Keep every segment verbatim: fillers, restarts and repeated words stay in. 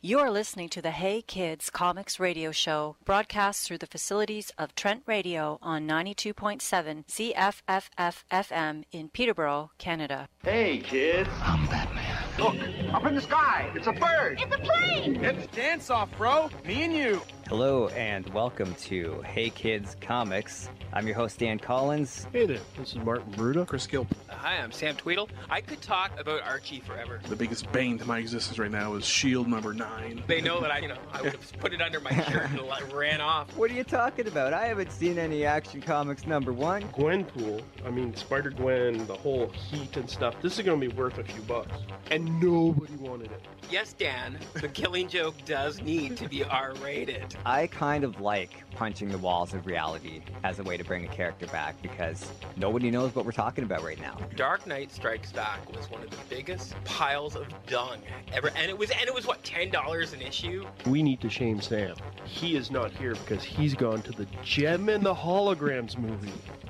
You're listening to the Hey Kids Comics Radio Show, broadcast through the facilities of Trent Radio on ninety-two point seven C F F F F M in Peterborough, Canada. Hey, kids. I'm Batman. Look, up in the sky. It's a bird. It's a plane. It's dance off, bro. Me and you. Hello and welcome to Hey Kids Comics. I'm your host, Dan Collins. Hey there, this is Martin Bruda. Chris Gilpin. Uh, hi, I'm Sam Tweedle. I could talk about Archie forever. The biggest bane to my existence right now is Shield number nine. They know that I, you know, I would have put it under my shirt and like, ran off. What are you talking about? I haven't seen any Action Comics number one. Gwenpool, I mean Spider-Gwen, the whole heat and stuff. This is going to be worth a few bucks. And nobody wanted it. Yes, Dan, the Killing Joke does need to be R rated. I kind of like punching the walls of reality as a way to bring a character back because nobody knows what we're talking about right now. Dark Knight Strikes Back was one of the biggest piles of dung ever, and it was and it was what ten dollars an issue. We need to shame Sam. He is not here because he's gone to the Gem and the Holograms movie.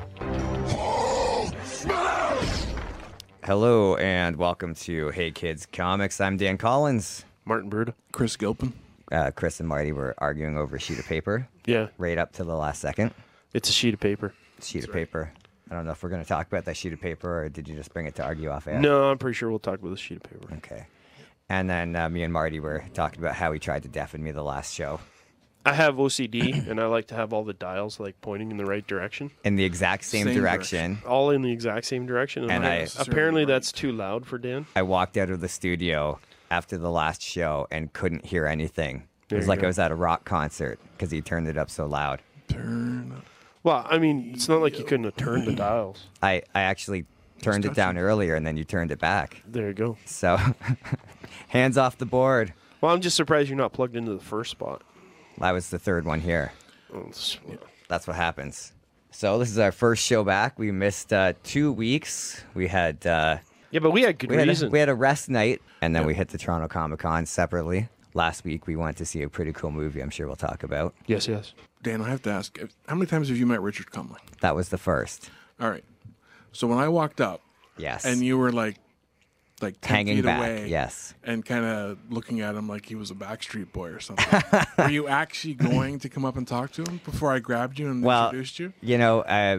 Hello and welcome to Hey Kids Comics. I'm Dan Collins. Martin Bruda. Chris Gilpin. Uh, Chris and Marty were arguing over a sheet of paper. Yeah. Right up to the last second. It's a sheet of paper. Sheet That's of right. paper. I don't know if we're going to talk about that sheet of paper or did you just bring it to argue off air? No, I'm pretty sure we'll talk about the sheet of paper. Okay. And then uh, me and Marty were talking about how he tried to deafen me the last show. I have O C D, and I like to have all the dials like pointing in the right direction. In the exact same, Same direction. All in the exact same direction. And, And I, I- apparently that's too loud for Dan. I walked out of the studio after the last show and couldn't hear anything. It There was you like go. I was at a rock concert because he turned it up so loud. Turn up. Well, I mean, it's not like you couldn't have turned the dials. I, I actually turned it down earlier and then you turned it back. There you go. So, hands off the board. Well, I'm just surprised you're not plugged into the first spot. I was the third one here. Oh, it's- That's what happens. So this is our first show back. We missed uh, two weeks. We had uh, Yeah, but we had good we had, reason. a, we had a rest night, and then we hit the Toronto Comic Con separately. Last week we went to see a pretty cool movie. I'm sure we'll talk about. Yes, yes. Dan, I have to ask, how many times have you met Richard Cumley? That was the first. All right. So when I walked up Yes. and you were like, like ten Hanging feet back. away, Yes. and kind of looking at him like he was a Backstreet Boy or something. Were you actually going to come up and talk to him before I grabbed you and Well, introduced you? you know, uh,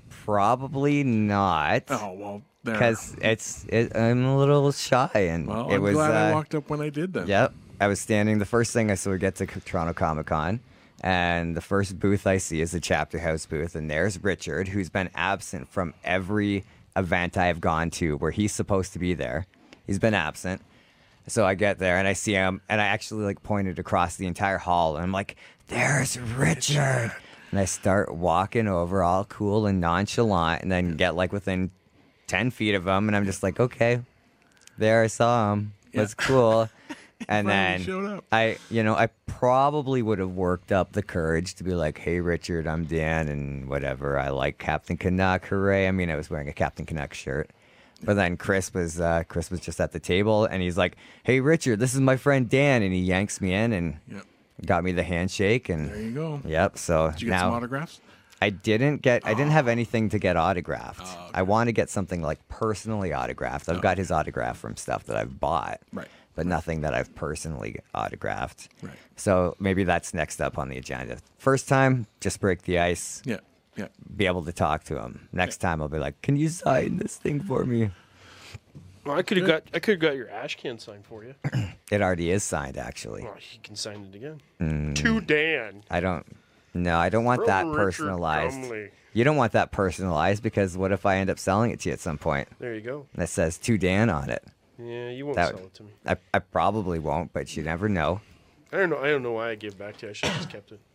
probably not. Oh well, there. Because it's it, I'm a little shy, and well, it I'm was. glad I uh, walked up when I did then. Yep. I was standing. The first thing I saw, we get to Toronto Comic Con, and the first booth I see is the Chapter House booth, and there's Richard, who's been absent from every event I have gone to where he's supposed to be there. He's been absent. So I get there and I see him, and I actually like pointed across the entire hall, and I'm like, "There's Richard." And I start walking over, all cool and nonchalant, and then get like within ten feet of him, and I'm just like, "Okay, there, I saw him. That's cool." And Finally then showed up. I, you know, I probably would have worked up the courage to be like, "Hey, Richard, I'm Dan, and whatever. I like Captain Canuck. Hooray!" I mean, I was wearing a Captain Canuck shirt. But then Chris was uh, Chris was just at the table, and he's like, "Hey, Richard, this is my friend Dan," and he yanks me in and Yep. got me the handshake. And There you go. yep. So Did you get now some autographs? I didn't get I didn't have anything to get autographed. Oh, okay. I want to get something like personally autographed. I've Oh, got his autograph from stuff that I've bought, Right. but nothing that I've personally autographed. Right. So maybe that's next up on the agenda. First time, just break the ice, Yeah. Yeah. be able to talk to him. Next time, I'll be like, "Can you sign this thing for me?" Well, I could have got I could have got your ash can signed for you. It already is signed, actually. Well, he can sign it again. Mm. To Dan. I don't. No, I don't want that From Richard personalized. Gumley. You don't want that personalized because what if I end up selling it to you at some point There you go. and it says "To Dan" on it? Yeah, you won't That- sell it to me. I, I probably won't, but you never know. I don't know. I don't know why I gave it back to you. I should have just kept it.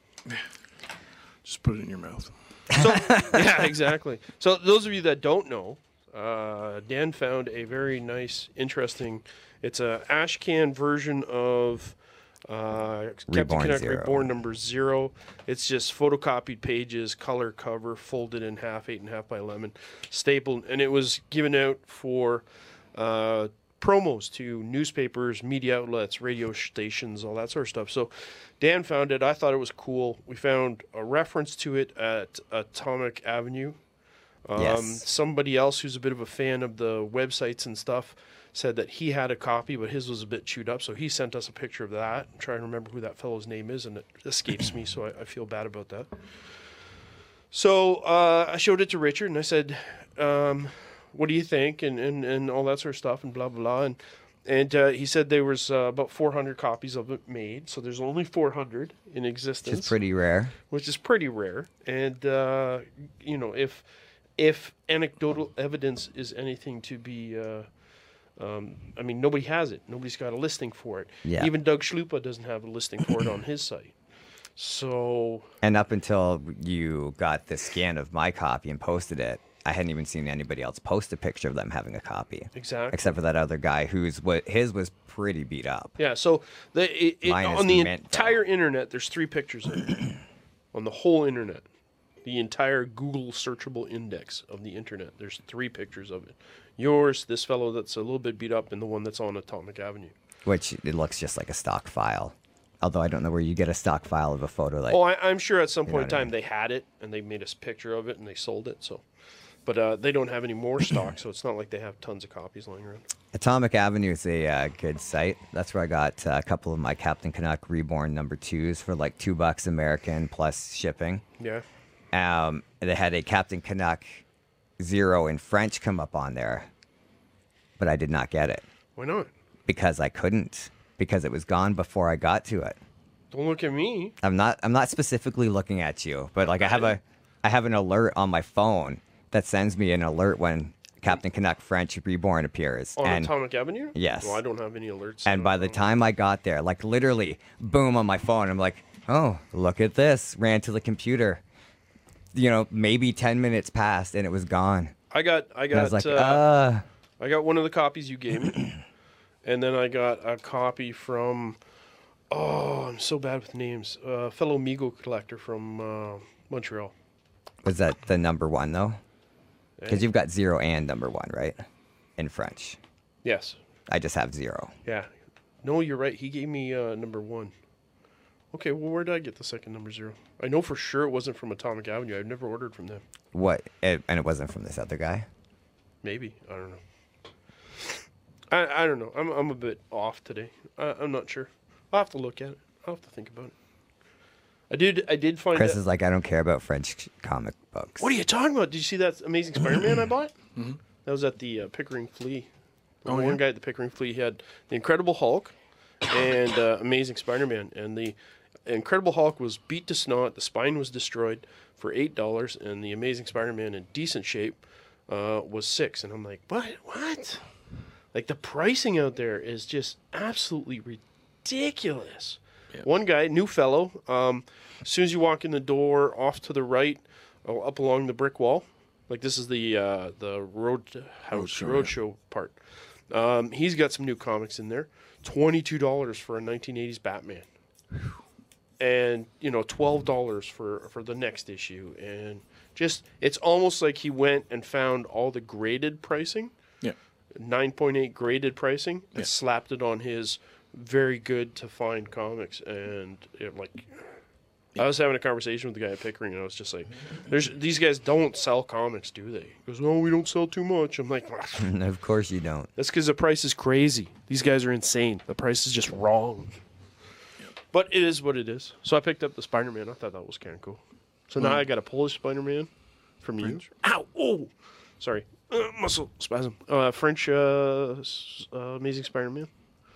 Just put it in your mouth. So yeah, exactly. So those of you that don't know, uh, Dan found a very nice, interesting. It's a ash can version of uh, Captain Reborn Canuck Zero. Reborn number zero. It's just photocopied pages, color cover, folded in half, eight and a half by eleven, stapled, and it was given out for uh, promos to newspapers, media outlets, radio stations, all that sort of stuff. So Dan found it. I thought it was cool. We found a reference to it at Atomic Avenue. Um, Yes. Somebody else who's a bit of a fan of the websites and stuff said that he had a copy, but his was a bit chewed up. So he sent us a picture of that. I'm trying to remember who that fellow's name is, and it escapes me, so I, I feel bad about that. So uh, I showed it to Richard, and I said, um, what do you think? And, and, and all that sort of stuff, and blah, blah, blah. And, and uh, he said there was uh, about four hundred copies of it made. So there's only four hundred in existence. Which is pretty rare. Which is pretty rare. And, uh, you know, if if anecdotal evidence is anything to be... Uh, um, I mean, nobody has it. Nobody's got a listing for it. Yeah. Even Doug Schlupa doesn't have a listing for it on his site. So... And up until you got the scan of my copy and posted it, I hadn't even seen anybody else post a picture of them having a copy. Exactly. Except for that other guy whose what his was pretty beat up. Yeah, so the it, it, Mine is on the mint, entire internet, there's three pictures of it. On the whole internet. The entire Google searchable index of the internet. There's three pictures of it. Yours, this fellow that's a little bit beat up, and the one that's on Atomic Avenue. Which it looks just like a stock file. Although I don't know where you get a stock file of a photo like. Oh, I, I'm sure at some You know point in what I time mean? they had it, and they made us a picture of it, and they sold it. So, But uh, they don't have any more stock, so it's not like they have tons of copies lying around. Atomic Avenue is a uh, good site. That's where I got uh, a couple of my Captain Canuck Reborn number twos for like two bucks American plus shipping. Yeah. Um, they had a Captain Canuck Zero in French come up on there, but I did not get it Why not? because I couldn't because it was gone before I got to it. Don't look at me. I'm not. I'm not specifically looking at you, but like I have a, I have an alert on my phone that sends me an alert when Captain Canuck French Reborn appears. On and, Atomic Avenue? Yes. Well, I don't have any alerts. And by the time I got there, like literally, boom on my phone, I'm like, oh, look at this. Ran to the computer. You know, maybe ten minutes passed and it was gone. I got, I And I got, was like, uh, uh, I got one of the copies you gave me, and then I got a copy from. Oh, I'm so bad with names. A uh, fellow Migo collector from uh, Montreal. was that the number one though? Because Eh? you've got zero and number one, right? In French. Yes. I just have zero. Yeah. No, you're right. He gave me uh, number one. Okay, well, where did I get the second number zero? I know for sure it wasn't from Atomic Avenue. I've never ordered from them. What? It, and it wasn't from this other guy? Maybe. I don't know. I I don't know. I'm I'm a bit off today. I, I'm not sure. I'll have to look at it. I'll have to think about it. I did I did find Chris out- is like, I don't care about French comic books. What are you talking about? Did you see that Amazing Spider-Man I bought? Mm-hmm. That was at the uh, Pickering Flea. The Oh, one yeah? guy at the Pickering Flea, he had the Incredible Hulk and uh, Amazing Spider-Man. And the Incredible Hulk was beat to snot. The spine was destroyed for eight dollars. And the Amazing Spider-Man in decent shape uh, was six. And I'm like, what? What? Like, the pricing out there is just absolutely ridiculous. Yep. One guy, new fellow, um, as soon as you walk in the door, off to the right, uh, up along the brick wall, like this is the uh, the road house Roadshow, roadshow yeah. part. Um, he's got some new comics in there. Twenty-two dollars for a nineteen eighties Batman, and you know twelve dollars for for the next issue, and just it's almost like he went and found all the graded pricing, Yeah. nine point eight graded pricing, and Yeah. slapped it on his very good to find comics, and it, like. I was having a conversation with the guy at Pickering, and I was just like, "There's these guys don't sell comics, do they?" He goes, "No, we don't sell too much." I'm like, Of course you don't. "That's because the price is crazy. These guys are insane. The price is just wrong." But it is what it is. So I picked up the Spider-Man. I thought that was kind of cool. So now I got a Polish Spider-Man from French? you. Ow! Oh, sorry, uh, muscle spasm. Uh, French uh, s- uh, Amazing Spider-Man,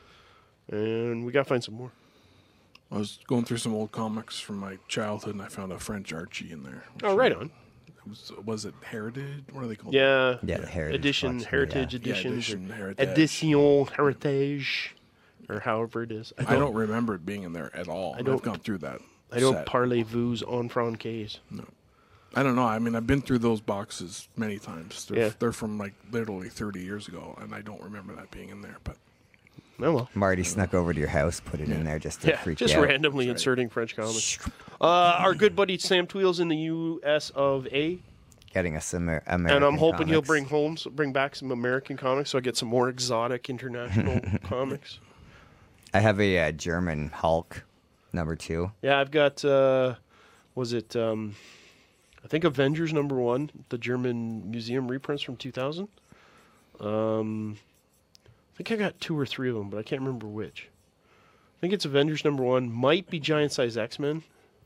and we gotta find some more. I was going through some old comics from my childhood, and I found a French Archie in there. Oh, right on. Was, was it Heritage? What are they called? Yeah. Yeah, the Heritage Edition, Collection, Heritage yeah. Yeah, Editions. Edition or Heritage. Edition Heritage. Or however it is. I don't remember it being in there at all. I I don't- I've gone through that. I don't set. parlez-vous en francaise. I don't know. I mean, I've been through those boxes many times. They're, Yeah. they're from like literally thirty years ago, and I don't remember that being in there. But Oh well. Marty snuck over to your house, put it in there just to Yeah, freak just you out. randomly inserting French comics. Uh, our good buddy Sam Tweel's in the U S of A, Getting us some Amer- American and I'm hoping he'll comics. bring home, bring back some American comics, so I get some more exotic international comics. I have a uh, German Hulk, number two. Yeah, I've got. Uh, was it? Um, I think Avengers number one, the German museum reprints from two thousand. Um, think I got two or three of them, but I can't remember which. I think it's Avengers number one. Might be Giant Size X-Men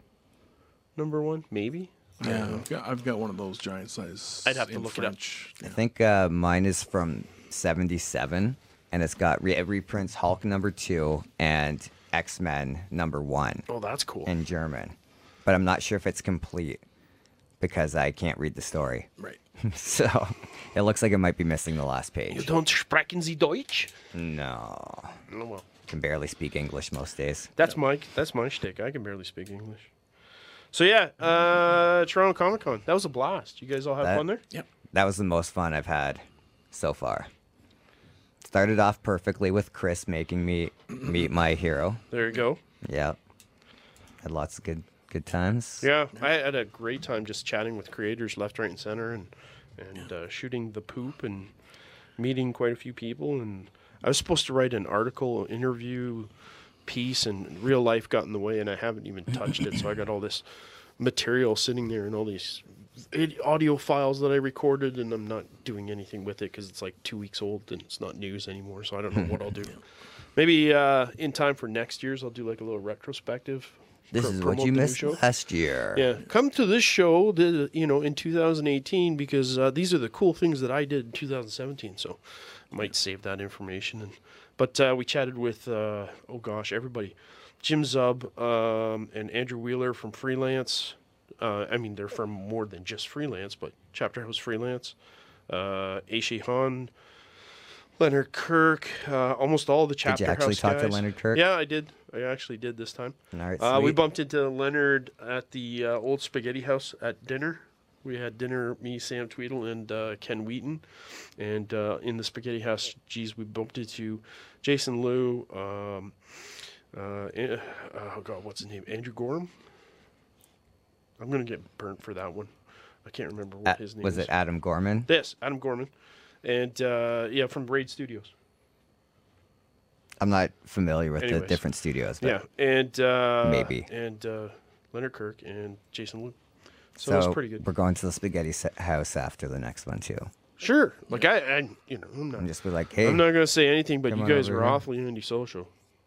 number one, maybe. Yeah, I've got, I've got one of those giant size. I'd have to in look French. I think uh, mine is from seventy-seven, and it's got re- it reprints Hulk number two and X-Men number one Oh, that's cool. in German. But I'm not sure if it's complete because I can't read the story. Right. So it looks like it might be missing the last You page. don't sprechen Sie Deutsch? No. Oh, well. Can barely speak English most days. That's my that's my shtick. I can barely speak English. So yeah, uh, Toronto Comic Con. That was a blast. You guys all have That- fun there? Yep. That was the most fun I've had so far. Started off perfectly with Chris making me meet my hero. There you go. Yep. Had lots of good good times. Yeah, I had a great time just chatting with creators left, right, and center, and and uh, shooting the poop and meeting quite a few people. And I was supposed to write an article, interview, piece, and real life got in the way, and I haven't even touched it. So I got all this material sitting there and all these id- audio files that I recorded, and I'm not doing anything with it because it's like two weeks old and it's not news anymore. So I don't know what I'll do. Maybe uh, in time for next year's, I'll do like a little retrospective. This pr- is what promote you the new missed show. last year. Yeah, come to this show, the, you know, in two thousand eighteen because uh, these are the cool things that I did in two thousand seventeen. So I might save that information. And but uh, we chatted with uh, oh gosh, everybody, Jim Zub um, and Andrew Wheeler from Freelance. Uh, I mean, they're from more than just Freelance, but Chapter House Freelance. Uh, Aishe Han, Leonard Kirk, uh, almost all the Chapter Did you actually House talk to guys. Leonard Kirk? Yeah, I did. I actually did this time. All right, Uh, we sweet. bumped into Leonard at the uh, old spaghetti house at dinner. We had dinner, me, Sam Tweedle, and uh, Ken Wheaton. And uh, in the spaghetti house, geez, we bumped into Jason Liu. Um, uh, eh, oh, God, what's his name? Andrew Gorham? I'm going to get burnt for that one. I can't remember what Uh, his name was is. it Adam Gorman? Yes, Adam Gorman. And, uh, yeah, from Braid Studios. I'm not familiar with the Anyways. different studios. But Yeah, and uh, Maybe. and uh, Leonard Kirk and Jason Liu. So, So it was pretty good. we're going to the spaghetti se- house after the next one too. Sure, like I, I you know, I'm not, And just be like, hey, I'm not gonna say anything, but come you on guys over were here. awfully antisocial.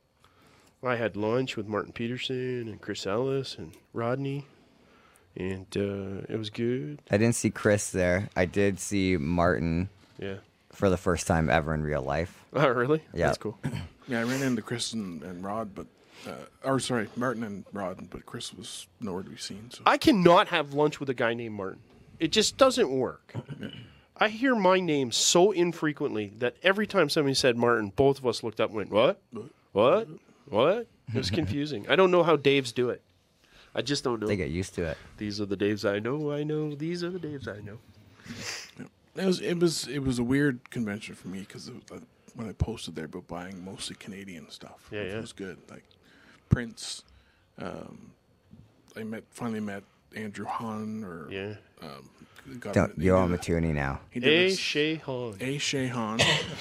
I had lunch with Martin Peterson and Chris Ellis and Rodney, and uh, it was good. I didn't see Chris there. I did see Martin Yeah. for the first time ever in real life. Oh, really? Yeah. That's cool. Yeah, I ran into Chris and, and Rod, but uh, or sorry, Martin and Rod, but Chris was nowhere to be seen. So I cannot have lunch with a guy named Martin. It just doesn't work. I hear my name so infrequently that every time somebody said Martin, both of us looked up and went, what? What? What? It was confusing. I don't know how Daves do it. I just don't know. They get used to it. These are the Daves I know, I know. These are the Daves I know. it was it was it was a weird convention for me because uh, when I posted there about buying mostly Canadian stuff, Yeah, which yeah. was good. Like Prince, um, I met finally met Andrew Hahn or Yeah. um, got Don't him- he you did owe him a- a toonie now? He did A. this- Shea Han. A. Shea Han.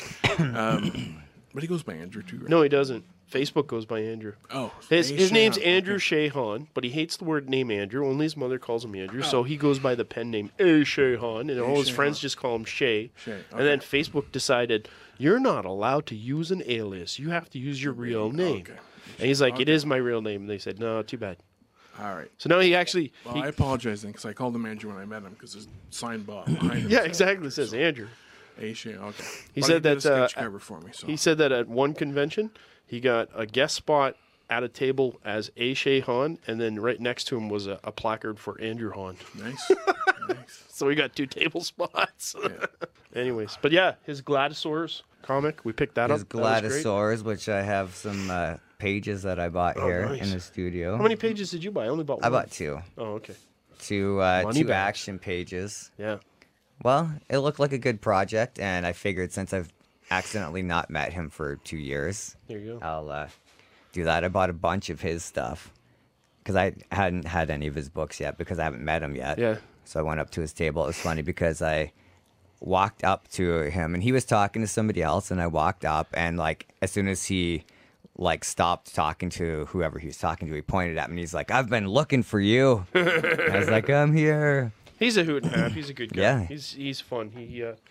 um, but he goes by Andrew too, right? No, he doesn't. Facebook goes by Andrew. Oh, His A. his Shea name's Han, Andrew okay. Shea Han, but he hates the word name Andrew. Only his mother calls him Andrew, Oh. so he goes by the pen name A. Shea Han, and all his Shea friends Han. just call him Shay. Shay, And then okay. Facebook decided, you're not allowed to use an alias. You have to use your real name. Okay. And he's like, it Okay. is my real name. And they said, no, too bad. All right. So now he actually... Well, he- I apologize then because I called him Andrew when I met him because his sign bar behind him. yeah, said exactly. It says Andrew. A. Shea. Okay. He But said did a that, uh, sketch cover for me. So He said that at one convention, he got a guest spot at a table as A. Shea Han, and then right next to him was a, a placard for Andrew Han. nice. nice. So we got two table spots. Anyways, but yeah, his Gladisaurus comic, we picked that His up. That was great. Gladisaurs, which I have some uh, pages that I bought here nice. in the studio. How many pages did you buy? I only bought one. I bought two. Oh, okay. Two uh, Money two bags. action pages. Yeah. Well, it looked like a good project, and I figured since I've accidentally not met him for two years, There you go. I'll uh, do that. I bought a bunch of his stuff because I hadn't had any of his books yet because I haven't met him yet. Yeah. So I went up to his table. It was funny because I walked up to him and he was talking to somebody else, and I walked up, and like as soon as he like stopped talking to whoever he was talking to, he pointed at me and he's like, "I've been looking for you." And I was like, "I'm here." He's a hoot and half. He's a good guy. Yeah. He's he's fun. He uh,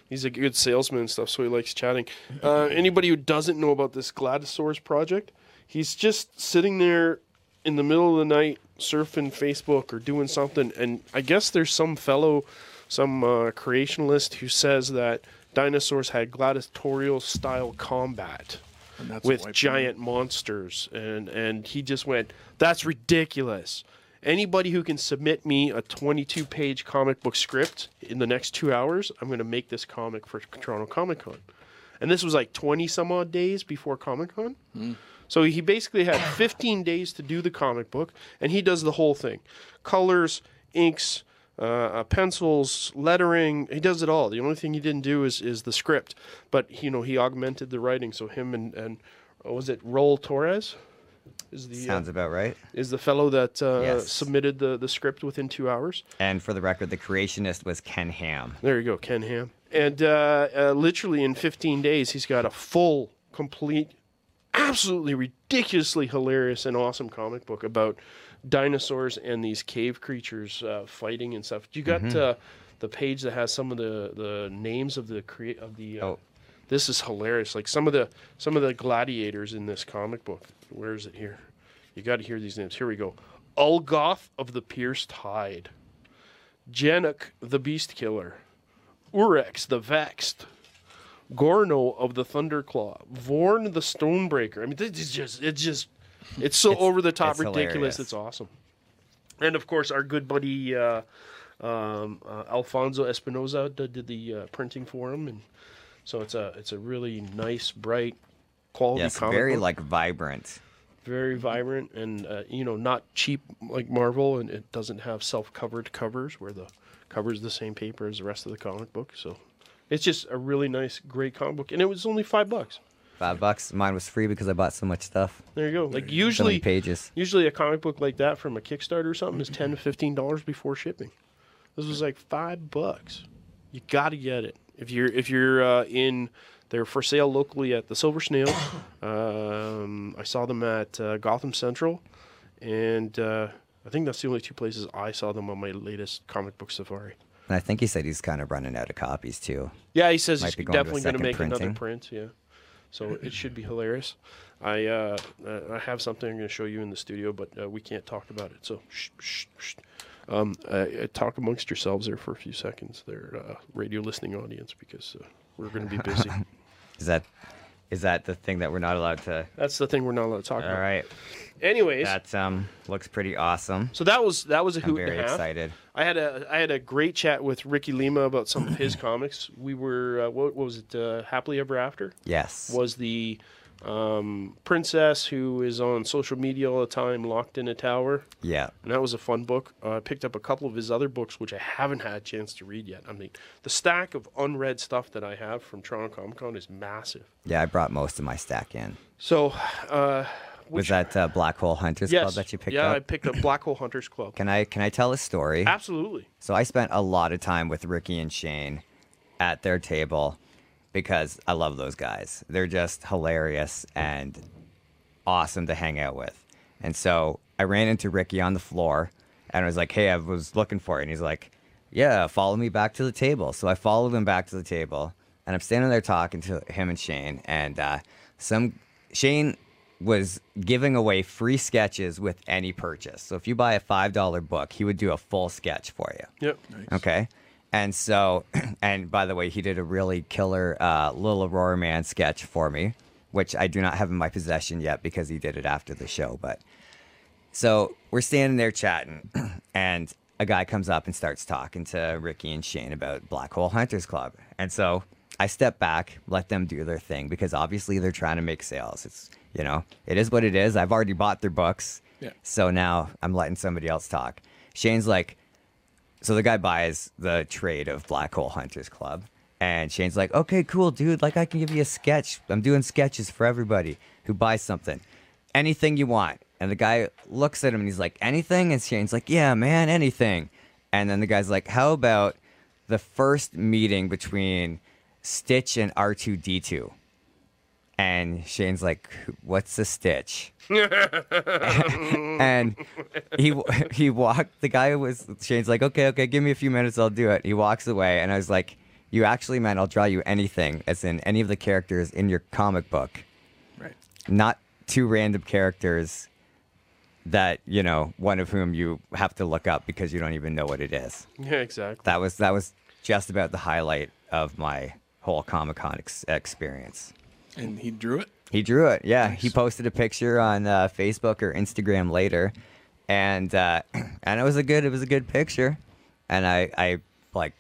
He's a good salesman and stuff, so he likes chatting. Uh, anybody who doesn't know about this Gladisaurus project, he's just sitting there in the middle of the night surfing Facebook or doing something, and I guess there's some fellow, some uh, creationalist who says that dinosaurs had gladiatorial-style combat And that's with wiped giant monsters, and, and he just went, that's ridiculous. Anybody who can submit me a twenty-two page comic book script in the next two hours, I'm going to make this comic for Toronto Comic Con. And this was like twenty some odd days before Comic Con. Mm. So he basically had fifteen days to do the comic book, and he does the whole thing. Colors, inks, uh, uh, pencils, lettering. He does it all. The only thing he didn't do is, is the script. But, you know, he augmented the writing. So him and, and uh, was it Raul Torres? Is the, Sounds uh, about right. Is the fellow that uh, Yes. submitted the, the script within two hours. And for the record, the creationist was Ken Ham. There you go, Ken Ham. And uh, uh, literally in fifteen days, he's got a full, complete, absolutely ridiculously hilarious and awesome comic book about dinosaurs and these cave creatures uh, fighting and stuff. You got Mm-hmm. uh, the page that has some of the, the names of the crea- of the. Uh, Oh. This is hilarious. Like some of the some of the gladiators in this comic book. Where is it here? You got to hear these names. Here we go. Ulgoth of the Pierced Hide, Januk the Beast Killer, Urex the Vexed, Gorno of the Thunderclaw, Vorn the Stonebreaker. I mean, this is just it's just it's so It's- over the top it's ridiculous. hilarious. It's awesome. And of course, our good buddy uh, um, uh, Alfonso Espinoza did, did the uh, printing for him, and so it's a it's a really nice, bright, quality Yes, comic very book. like vibrant. Very vibrant, and uh, you know, not cheap like Marvel, and it doesn't have self-covered covers where the cover's the same paper as the rest of the comic book. So it's just a really nice, great comic book, and it was only five bucks. Five bucks. Mine was free because I bought so much stuff. There you go. Like So many usually, pages. usually a comic book like that from a Kickstarter or something is ten to fifteen dollars before shipping. This was like five bucks. You got to get it if you're if you're uh, in. They're for sale locally at the Silver Snail. Um, I saw them at uh, Gotham Central, and uh, I think that's the only two places I saw them on my latest comic book safari. And I think he said he's kind of running out of copies too. Yeah, he says Might he's be going to a definitely going to second make printing. another print. Yeah, so it should be hilarious. I uh, uh, I have something I'm going to show you in the studio, but uh, we can't talk about it. So shh, shh, shh. Um, uh, uh, talk amongst yourselves there for a few seconds, there, uh, radio listening audience, because uh, we're going to be busy. Is that is that the thing that we're not allowed to? That's the thing we're not allowed to talk All about. right. Anyways, That um looks pretty awesome. so that was that was a I'm hoot very and a half. excited. I had a I had a great chat with Ricky Lima about some of his comics. We were uh, what, what was it? Uh, Happily Ever After Yes. was the um, princess who is on social media all the time, locked in a tower, Yeah. and that was a fun book. Uh, I picked up a couple of his other books, which I haven't had a chance to read yet. I mean, the stack of unread stuff that I have from Toronto Comic Con is massive. Yeah, I brought most of my stack in. So, uh, Was that uh, Black Hole Hunters yes, Club that you picked yeah, I up? picked up Black Hole Hunters Club. Can I can I tell a story? Absolutely. So I spent a lot of time with Ricky and Shane at their table because I love those guys. They're just hilarious and awesome to hang out with. And so I ran into Ricky on the floor and I was like, hey, I was looking for it. And he's like, yeah, follow me back to the table. So I followed him back to the table and I'm standing there talking to him and Shane. And uh, some Shane was giving away free sketches with any purchase. So if you buy a five dollar book, he would do a full sketch for you. Yep. Okay. And so, and by the way, he did a really killer uh, Little Aurora Man sketch for me, which I do not have in my possession yet because he did it after the show. But so we're standing there chatting, and a guy comes up and starts talking to Ricky and Shane about Black Hole Hunters Club. And so I step back, let them do their thing because obviously they're trying to make sales. It's, you know, it is what it is. I've already bought their books. Yeah. So now I'm letting somebody else talk. Shane's like, so the guy buys the trade of Black Hole Hunters Club. And Shane's like, okay, cool, dude. Like, I can give you a sketch. I'm doing sketches for everybody who buys something. Anything you want. And the guy looks at him and he's like, anything? And Shane's like, yeah, man, anything. And then the guy's like, how about the first meeting between Stitch and R two D two? And Shane's like, what's a Stitch? And he he walked, the guy was, Shane's like, okay, okay, give me a few minutes, I'll do it. He walks away, and I was like, you actually meant I'll draw you anything, as in any of the characters in your comic book. Right. Not two random characters that, you know, one of whom you have to look up because you don't even know what it is. Yeah, exactly. That was that was just about the highlight of my whole Comic-Con ex- experience. And he drew it? He drew it, yeah. Nice. He posted a picture on uh, Facebook or Instagram later, and uh, and it was a good it was a good picture, and I I like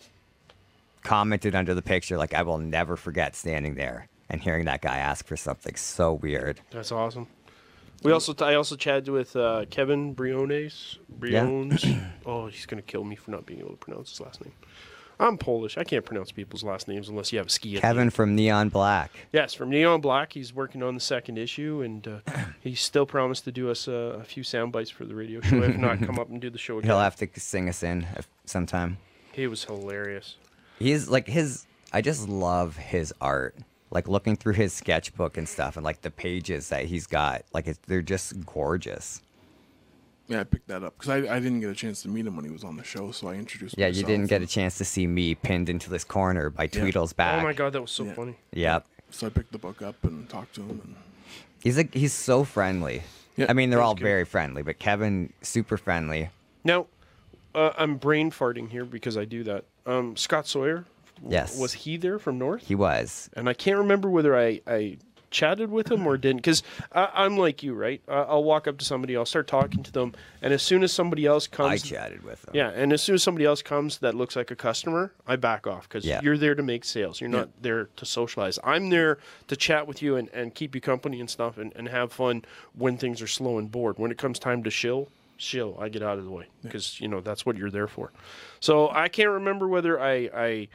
commented under the picture like, I will never forget standing there and hearing that guy ask for something so weird. That's awesome. We also I also chatted with uh, Kevin Briones. Briones. Oh, he's gonna kill me for not being able to pronounce his last name. I'm Polish. I can't pronounce people's last names unless you have a ski. Kevin from Neon Black. Yes, from Neon Black. He's working on the second issue, and uh, he still promised to do us uh, a few sound bites for the radio show. If not, come up and do the show again. He'll have to sing us in if- sometime. He was hilarious. He's like his. I just love his art. Like looking through his sketchbook and stuff, and like the pages that he's got. Like it's, they're just gorgeous. Yeah, I picked that up because I, I didn't get a chance to meet him when he was on the show, so I introduced Yeah, myself. you didn't get a and- chance to see me pinned into this corner by Tweedle's back. Oh my god, that was so Yeah. funny. Yep. So I picked the book up and talked to him. And He's like he's so friendly. Yeah, I mean, they're that's all good. very friendly, but Kevin super friendly. Now, uh, I'm brain farting here because I do that. Um, Scott Sawyer. w- Yes. Was he there from North? He was. And I can't remember whether I, I chatted with him or didn't, because I'm like you, right? I, I'll walk up to somebody, I'll start talking to them, and as soon as somebody else I comes, chatted with him. yeah, and as soon as somebody else comes that looks like a customer, I back off because Yeah. you're there to make sales. You're not there to socialize. I'm there to chat with you and, and keep you company and stuff and, and have fun when things are slow and bored. When it comes time to shill, shill, I get out of the way because, you know, that's what you're there for. So I can't remember whether I, I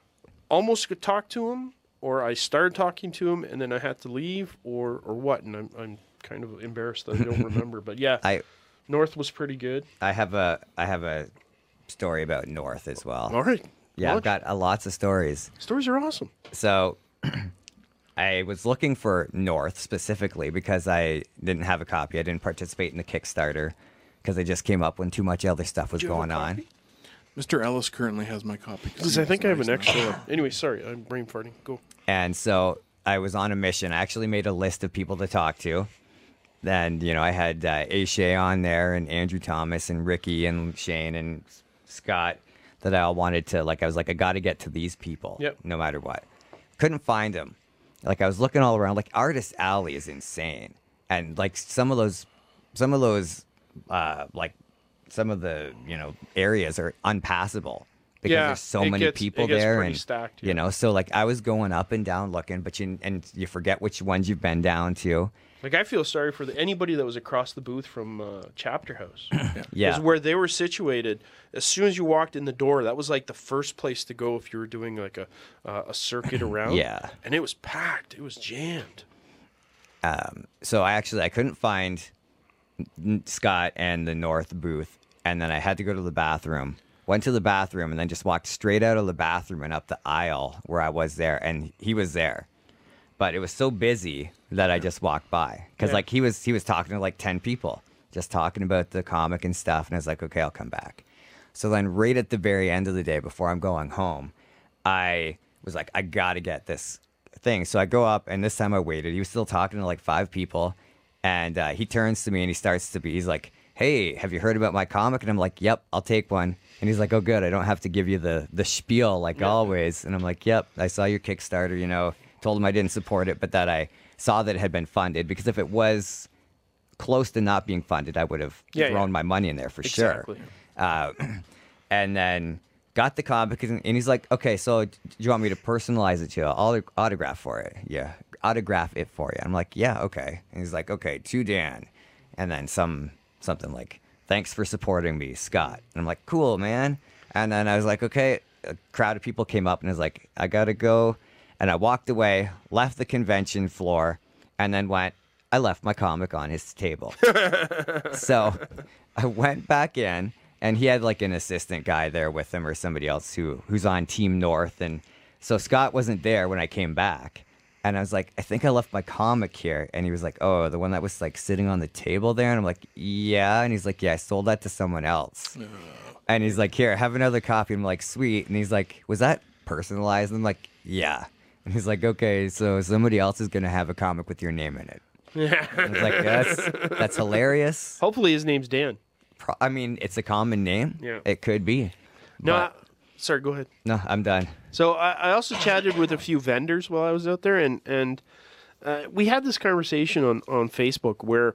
almost could talk to him or I started talking to him and then I had to leave or, or what. And I'm, I'm kind of embarrassed that I don't remember. But yeah, I North was pretty good. I have a I have a story about North as well. All right. Yeah, I've Launch. got uh, lots of stories. Stories are awesome. So I was looking for North specifically because I didn't have a copy. I didn't participate in the Kickstarter because it just came up when too much other stuff was Do you have a going on. copy? Mister Ellis currently has my copy. 'cause Because he I think I have nice an now. extra one. Anyway, sorry, I'm brain farting. Go. And so I was on a mission. I actually made a list of people to talk to. Then, you know, I had uh, Aisha on there and Andrew Thomas and Ricky and Shane and Scott that I all wanted to, like, I was like, I got to get to these people Yep. no matter what. Couldn't find them. Like, I was looking all around. Like, Artist Alley is insane. And, like, some of those, some of those, uh, like, some of the, you know, areas are unpassable. Because Yeah, there's so it many gets- people it gets there, pretty and stacked, you yeah. know, so like I was going up and down looking, but you and you forget which ones you've been down to. Like, I feel sorry for the, anybody that was across the booth from uh, Chapter House. Yeah, Because where they were situated, as soon as you walked in the door, that was like the first place to go if you were doing like a uh, a circuit around. Yeah. And it was packed. It was jammed. so I actually I couldn't find N- Scott and the North booth, and then I had to go to the bathroom. Went to the bathroom and then just walked straight out of the bathroom and up the aisle where I was there, and he was there. But it was so busy that I just walked by because Yeah. like he was he was talking to like ten people, just talking about the comic and stuff, and I was like, okay, I'll come back. So then right at the very end of the day before I'm going home, I was like, I gotta get this thing. So I go up, and this time I waited. He was still talking to like five people, and uh, he turns to me and he starts to be, he's like, hey, have you heard about my comic? And I'm like, yep, I'll take one. And he's like, oh, good. I don't have to give you the the spiel like always. And I'm like, yep, I saw your Kickstarter, you know, told him I didn't support it, but that I saw that it had been funded, because if it was close to not being funded, I would have Yeah, thrown yeah. my money in there for Exactly. sure. Uh, and then got the comic, and and he's like, okay, so do you want me to personalize it to you? I'll autograph for it. Yeah, autograph it for you. I'm like, yeah, okay. And he's like, okay, to Dan. And then some something like, thanks for supporting me, Scott. And I'm like, cool, man. And then I was like, okay. A crowd of people came up and I was like, I gotta go. And I walked away, left the convention floor, and then went, I left my comic on his table. So I went back in, and he had like an assistant guy there with him or somebody else who who's on Team North. And so Scott wasn't there when I came back. And I was like, I think I left my comic here. And he was like, oh, the one that was like sitting on the table there? And I'm like, yeah. And he's like, yeah, I sold that to someone else. And he's like, here, have another copy. I'm like, sweet. And he's like, was that personalize them? Like, yeah. And he's like, okay, so somebody else is going to have a comic with your name in it. Yeah. I was like, that's, that's hilarious. Hopefully his name's Dan. Pro- I mean, it's a common name. Yeah. It could be. No, but- I- sorry, go ahead. No, I'm done. So I, I also chatted with a few vendors while I was out there, and and uh, we had this conversation on, on Facebook where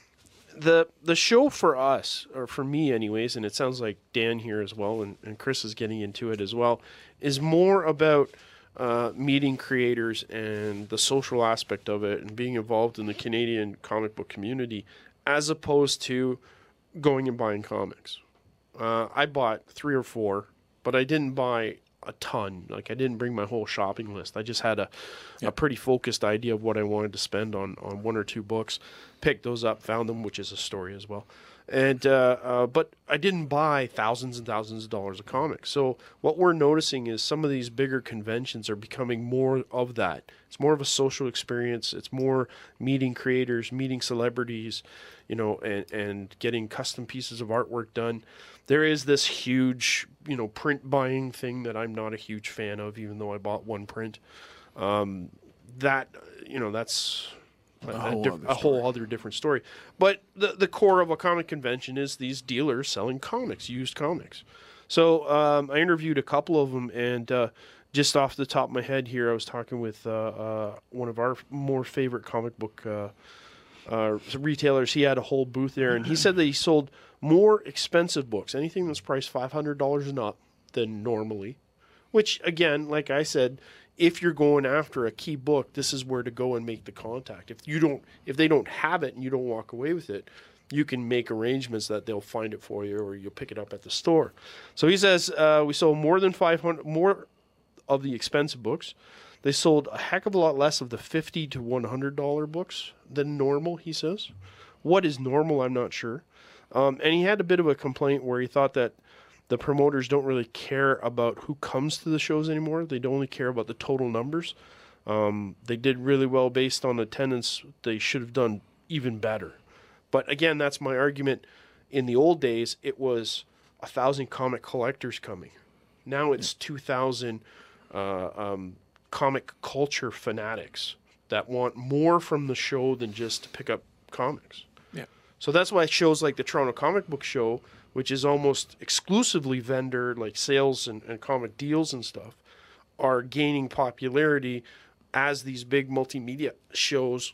the the show for us, or for me anyways, and it sounds like Dan here as well, and, and Chris is getting into it as well, is more about uh, meeting creators and the social aspect of it and being involved in the Canadian comic book community, as opposed to going and buying comics. Uh, I bought three or four, but I didn't buy a ton. Like, I didn't bring my whole shopping list. I just had a, a pretty focused idea of what I wanted to spend on, on one or two books. Picked those up, found them, which is a story as well. And uh, uh, but I didn't buy thousands and thousands of dollars of comics. So what we're noticing is some of these bigger conventions are becoming more of that. It's more of a social experience. It's more meeting creators, meeting celebrities, you know, and, and getting custom pieces of artwork done. There is this huge, you know, print buying thing that I'm not a huge fan of, even though I bought one print. Um, that, you know, that's a, a, whole diff- other a whole other different story. But the the core of a comic convention is these dealers selling comics, used comics. So um, I interviewed a couple of them, and uh, just off the top of my head here, I was talking with uh, uh, one of our more favorite comic book uh, uh, retailers. He had a whole booth there, and he said that he sold more expensive books, anything that's priced five hundred dollars and up, than normally. Which, again, like I said, if you're going after a key book, this is where to go and make the contact. If you don't, if they don't have it and you don't walk away with it, you can make arrangements that they'll find it for you, or you'll pick it up at the store. So he says uh, we sold more than five hundred, more of the expensive books. They sold a heck of a lot less of the fifty to one hundred dollar books than normal. He says, what is normal, I'm not sure. Um, and he had a bit of a complaint where he thought that the promoters don't really care about who comes to the shows anymore. They don't only care about the total numbers. Um, they did really well based on attendance. They should have done even better. But again, that's my argument. In the old days, it was a thousand comic collectors coming. Now it's two thousand uh, um, comic culture fanatics that want more from the show than just to pick up comics. Yeah. So that's why shows like the Toronto Comic Book Show, which is almost exclusively vendor, like sales and, and comic deals and stuff, are gaining popularity as these big multimedia shows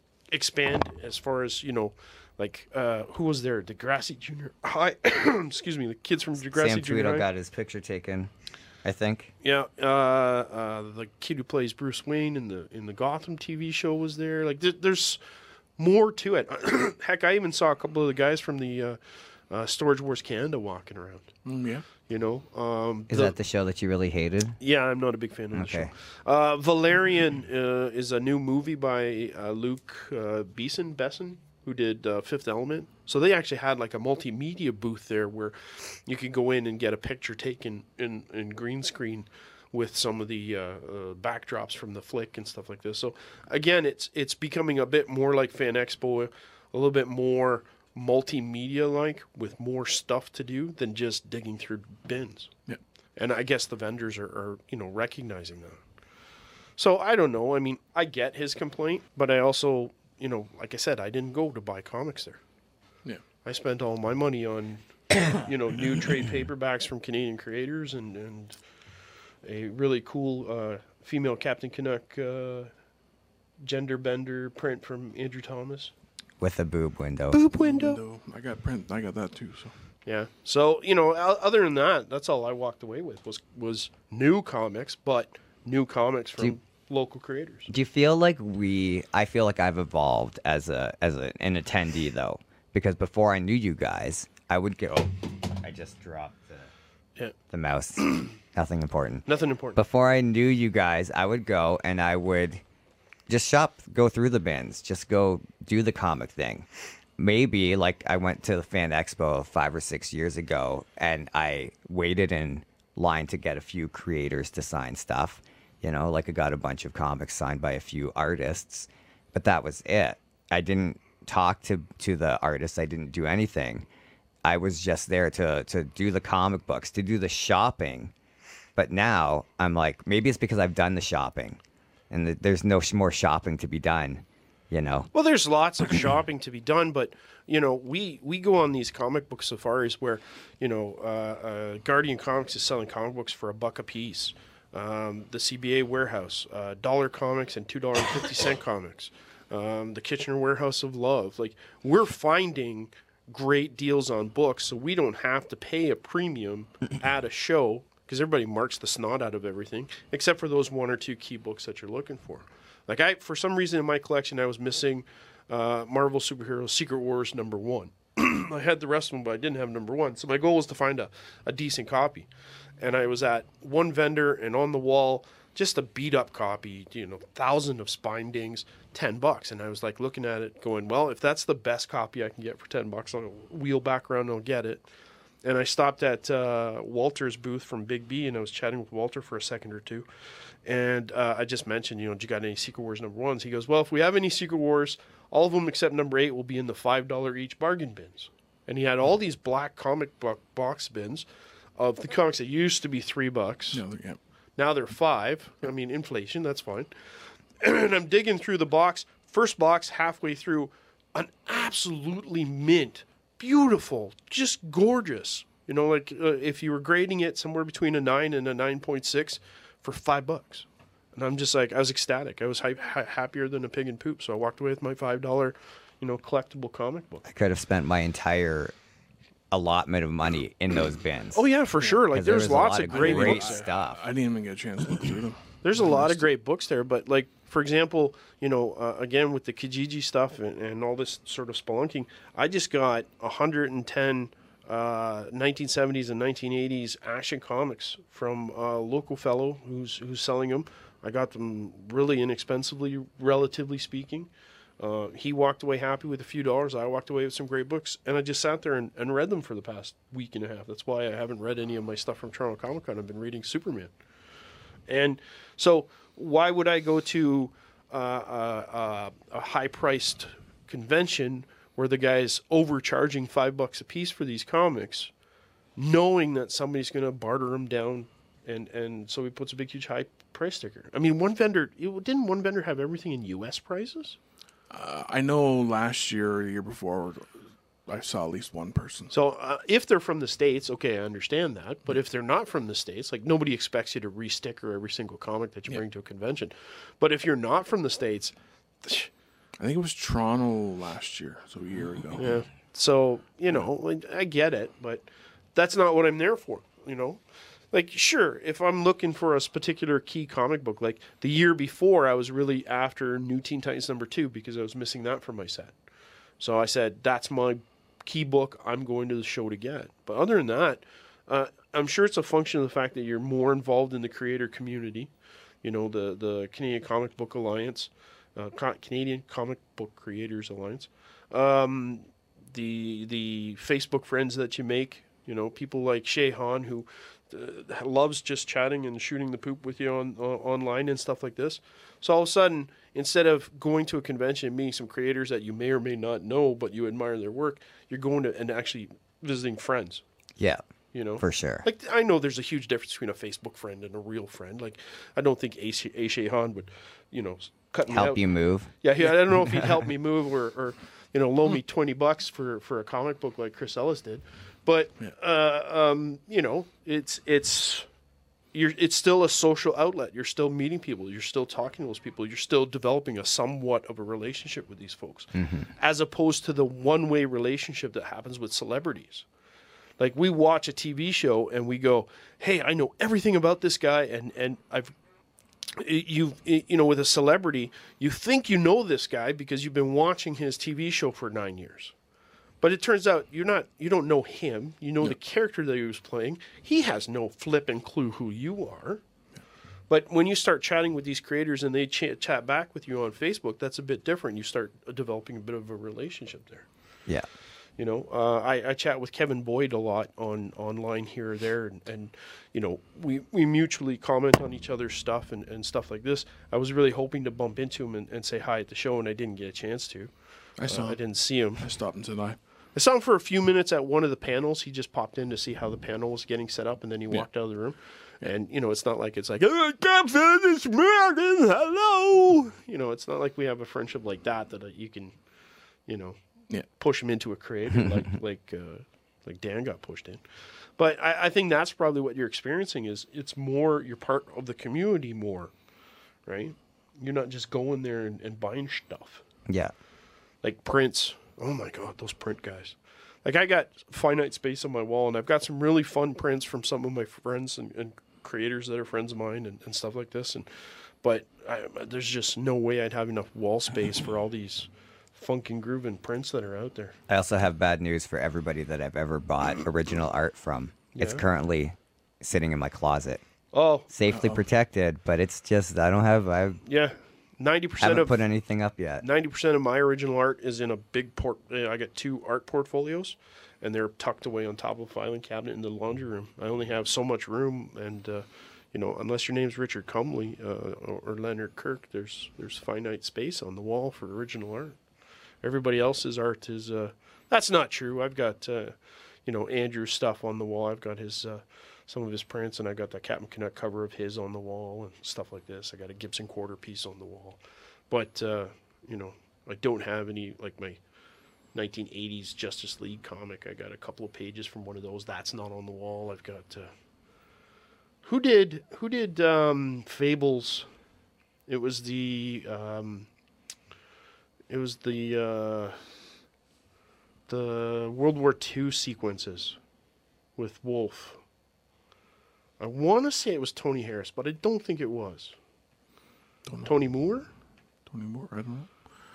expand as far as, you know, like, uh, who was there? Degrassi Junior High. Excuse me, the kids from Degrassi Sam Junior Tweedle High. got his picture taken, I think. Yeah, uh, uh, the kid who plays Bruce Wayne in the in the Gotham T V show was there. Like, there, there's more to it. Heck, I even saw a couple of the guys from the uh, uh, Storage Wars Canada walking around. Mm, yeah. You know, um, Is the- that the show that you really hated? Yeah, I'm not a big fan of the Okay. show. Uh, Valerian uh, is a new movie by uh, Luke uh, Besson, Besson, who did uh, Fifth Element. So they actually had like a multimedia booth there where you could go in and get a picture taken in, in green screen with some of the uh, uh, backdrops from the flick and stuff like this. So again, it's it's becoming a bit more like Fan Expo, a little bit more multimedia-like, with more stuff to do than just digging through bins. Yeah. And I guess the vendors are, are, you know, recognizing that. So I don't know. I mean, I get his complaint, but I also, you know, like I said, I didn't go to buy comics there. Yeah. I spent all my money on, you know, new trade paperbacks from Canadian creators and, and a really cool uh, female Captain Canuck uh, gender bender print from Andrew Thomas. With a boob window. Boob window. Window. I got print. I got that too. So Yeah. So, you know, o- other than that, that's all I walked away with was was new comics, but new comics from you- local creators. Do you feel like we? I feel like I've evolved as a as a, an attendee though, because before I knew you guys, I would go. I just dropped the Yeah. the mouse. Nothing important. Nothing important. Before I knew you guys, I would go and I would just shop, go through the bins, just go do the comic thing. Maybe like I went to the Fan Expo five or six years ago and I waited in line to get a few creators to sign stuff. You know, like I got a bunch of comics signed by a few artists, but that was it. I didn't talk to, to the artists. I didn't do anything. I was just there to, to do the comic books, to do the shopping. But now I'm like, maybe it's because I've done the shopping, and th- there's no sh- more shopping to be done. You know. Well, there's lots of shopping to be done, but you know, we we go on these comic book safaris where, you know, uh, uh, Guardian Comics is selling comic books for a buck a piece. Um, the C B A Warehouse, uh, Dollar Comics and two dollars and fifty cents comics. Um, the Kitchener Warehouse of Love. Like, we're finding great deals on books, so we don't have to pay a premium at a show, because everybody marks the snot out of everything, except for those one or two key books that you're looking for. Like, I, for some reason in my collection, I was missing uh, Marvel Superheroes Secret Wars number one. I had the rest of them, but I didn't have number one. So my goal was to find a, a decent copy. And I was at one vendor, and on the wall, just a beat-up copy, you know, thousand of spindings, ten bucks. And I was like looking at it going, well, if that's the best copy I can get for ten bucks, I'll wheel back around and I'll get it. And I stopped at uh, Walter's booth from Big B, and I was chatting with Walter for a second or two. And uh, I just mentioned, you know, do you got any Secret Wars number ones? He goes, well, if we have any Secret Wars, all of them except number eight will be in the five dollars each bargain bins. And he had all these black comic book box bins of the comics that used to be three bucks. No, yeah. Now they're five. I mean, inflation, that's fine. And I'm digging through the box. First box, halfway through, an absolutely mint, beautiful, just gorgeous. You know, like uh, if you were grading it somewhere between a nine and a nine point six for five bucks. And I'm just like, I was ecstatic. I was hy- ha- happier than a pig in poop. So I walked away with my five dollars, you know, collectible comic book. I could have spent my entire allotment of money in those bins. Oh, yeah, for sure. Like, 'Cause there there's was a lots lot of of great, great books there. stuff. I didn't even get a chance to look through them. There's a lot of great books there, but like, for example, you know, uh, again with the Kijiji stuff and, and all this sort of spelunking, I just got one hundred ten uh, nineteen seventies and nineteen eighties action comics from a local fellow who's who's selling them. I got them really inexpensively, relatively speaking. Uh, he walked away happy with a few dollars. I walked away with some great books, and I just sat there and, and read them for the past week and a half. That's why I haven't read any of my stuff from Toronto Comic Con. I've been reading Superman. And so why would I go to uh, uh, uh, a high-priced convention where the guy's overcharging five bucks a piece for these comics, knowing that somebody's going to barter them down, and, and so he puts a big, huge high price sticker. I mean, one vendor, it, didn't one vendor have everything in U S prices? Uh, I know last year or the year before, I saw at least one person. So uh, if they're from the States, okay, I understand that. But if they're not from the States, like, nobody expects you to re-sticker every single comic that you Yeah. bring to a convention. But if you're not from the States, I think it was Toronto last year, so a year ago. yeah. So, you know, like, I get it, but that's not what I'm there for, you know? Like, sure, if I'm looking for a particular key comic book, like the year before, I was really after New Teen Titans number two because I was missing that from my set. So I said, that's my key book I'm going to the show to get. But other than that, uh, I'm sure it's a function of the fact that you're more involved in the creator community, you know, the, the Canadian Comic Book Alliance, uh, Co- Canadian Comic Book Creators Alliance, um, the the Facebook friends that you make, you know, people like Shay Han, who uh, loves just chatting and shooting the poop with you on uh, online and stuff like this. So all of a sudden, instead of going to a convention and meeting some creators that you may or may not know, but you admire their work, you're going to and actually visiting friends. Yeah, You know, for sure. Like, I know there's a huge difference between a Facebook friend and a real friend. Like, I don't think A. Shay Han would, you know, cut me Help out. you move. Yeah, he, I don't know if he'd help me move or, or you know, loan me twenty bucks for, for a comic book like Chris Ellis did. But, uh, um, you know, it's it's you're it's still a social outlet. You're still meeting people. You're still talking to those people. You're still developing a somewhat of a relationship with these folks, as opposed to the one-way relationship that happens with celebrities. Like, we watch a T V show and we go, hey, I know everything about this guy, and, and I've you you know, with a celebrity, you think you know this guy because you've been watching his T V show for nine years. But it turns out you're not you don't know him. You know the character that he was playing. He has no flipping clue who you are. But when you start chatting with these creators and they ch- chat back with you on Facebook, that's a bit different. You start developing a bit of a relationship there. Yeah. You know, uh, I, I chat with Kevin Boyd a lot on online here or there, and, and you know, we, we mutually comment on each other's stuff and, and stuff like this. I was really hoping to bump into him and, and say hi at the show, and I didn't get a chance to. I saw Uh, I him. didn't see him. I stopped and said hi. I saw him for a few minutes at one of the panels. He just popped in to see how the panel was getting set up, and then he walked out of the room. And, you know, it's not like it's like, oh, Captain, it's Martin, hello. You know, it's not like we have a friendship like that that uh, you can, you know, Yeah. push him into a creator like like uh, like Dan got pushed in. But I, I think that's probably what you're experiencing is it's more, you're part of the community more, right? You're not just going there and, and buying stuff. Yeah. Like prints. Oh, my God, those print guys. Like, I got finite space on my wall, and I've got some really fun prints from some of my friends and, and creators that are friends of mine and, and stuff like this. And But I, there's just no way I'd have enough wall space for all these funkin' grooving prints that are out there. I also have bad news for everybody that I've ever bought original art from. It's Yeah. currently sitting in my closet, Oh, safely protected, but it's just I don't have I yeah. ninety percent haven't of put anything up yet. ninety percent of my original art is in a big port. uh, I got two art portfolios, and they're tucked away on top of a filing cabinet in the laundry room. I only have so much room, and uh, you know, unless your name's Richard Cumley uh, or, or Leonard Kirk, there's there's finite space on the wall for original art. Everybody else's art is uh, that's not true. I've got uh, you know Andrew's stuff on the wall. I've got his uh, some of his prints, and I got the Captain Canuck cover of his on the wall and stuff like this. I got a Gibson quarter piece on the wall, but uh, you know I don't have any like my nineteen eighties Justice League comic. I got a couple of pages from one of those. That's not on the wall. I've got uh, who did who did um, Fables? It was the um, it was the uh, the World War Two sequences with Wolf. I want to say it was Tony Harris, but I don't think it was. Don't know. Tony Moore? Tony Moore, I don't know.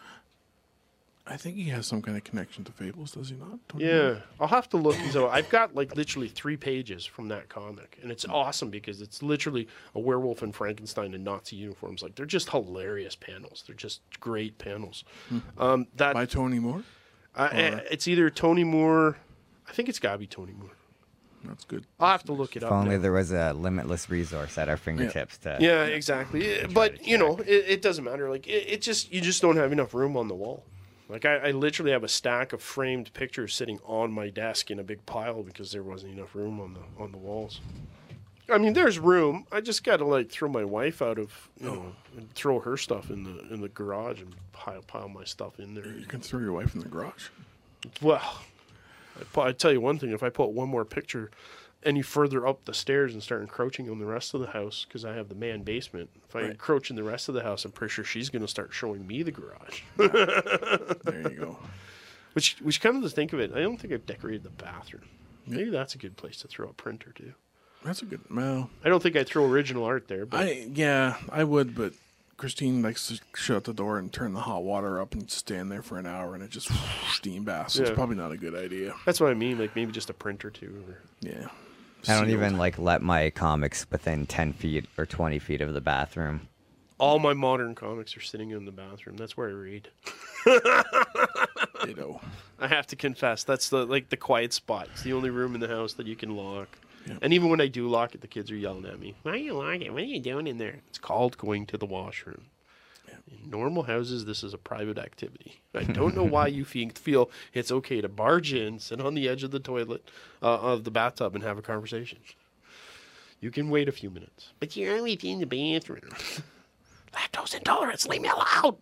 I think he has some kind of connection to Fables, does he not? Tony Yeah, Moore? I'll have to look these up. I've got like literally three pages from that comic, and it's awesome because it's literally a werewolf and Frankenstein in Nazi uniforms. Like they're just hilarious panels. They're just great panels. Um, that By Tony Moore? uh, it's either Tony Moore. I think it's gotta be Tony Moore. That's good. I'll have to look it If up. only now. there was a limitless resource at our fingertips to Yeah, exactly. But you know, it, it doesn't matter. Like it, it just you just don't have enough room on the wall. Like I, I literally have a stack of framed pictures sitting on my desk in a big pile because there wasn't enough room on the on the walls. I mean, there's room. I just got to like throw my wife out of you know and throw her stuff in the in the garage and pile pile my stuff in there. You can throw your wife in the garage. Well, I, pu- I tell you one thing: if I put one more picture any further up the stairs and start encroaching on the rest of the house, because I have the man basement, if I Right. encroach in the rest of the house, I'm pretty sure she's going to start showing me the garage. There you go. Which, which comes to think of it, I don't think I've decorated the bathroom. Maybe that's a good place to throw a printer too. That's a good. Well, I don't think I'd throw original art there, but I yeah, I would, but Christine likes to shut the door and turn the hot water up and stand there for an hour, and it just steam baths. So Yeah. It's probably not a good idea. that's what I mean. Like maybe just a print or two. Or, Yeah. I don't Sealed. even like let my comics within ten feet or twenty feet of the bathroom. all my modern comics are sitting in the bathroom. That's where I read. You know. I have to confess, that's the like the quiet spot. It's the only room in the house that you can lock. Yeah. And even when I do lock it, the kids are yelling at me. Why are you locking? What are you doing in there? It's called going to the washroom. In normal houses, this is a private activity. I don't know why you fe- feel it's okay to barge in, sit on the edge of the toilet, uh, of the bathtub, and have a conversation. You can wait a few minutes. But you're always in the bathroom. Lactose intolerance, leave me alone.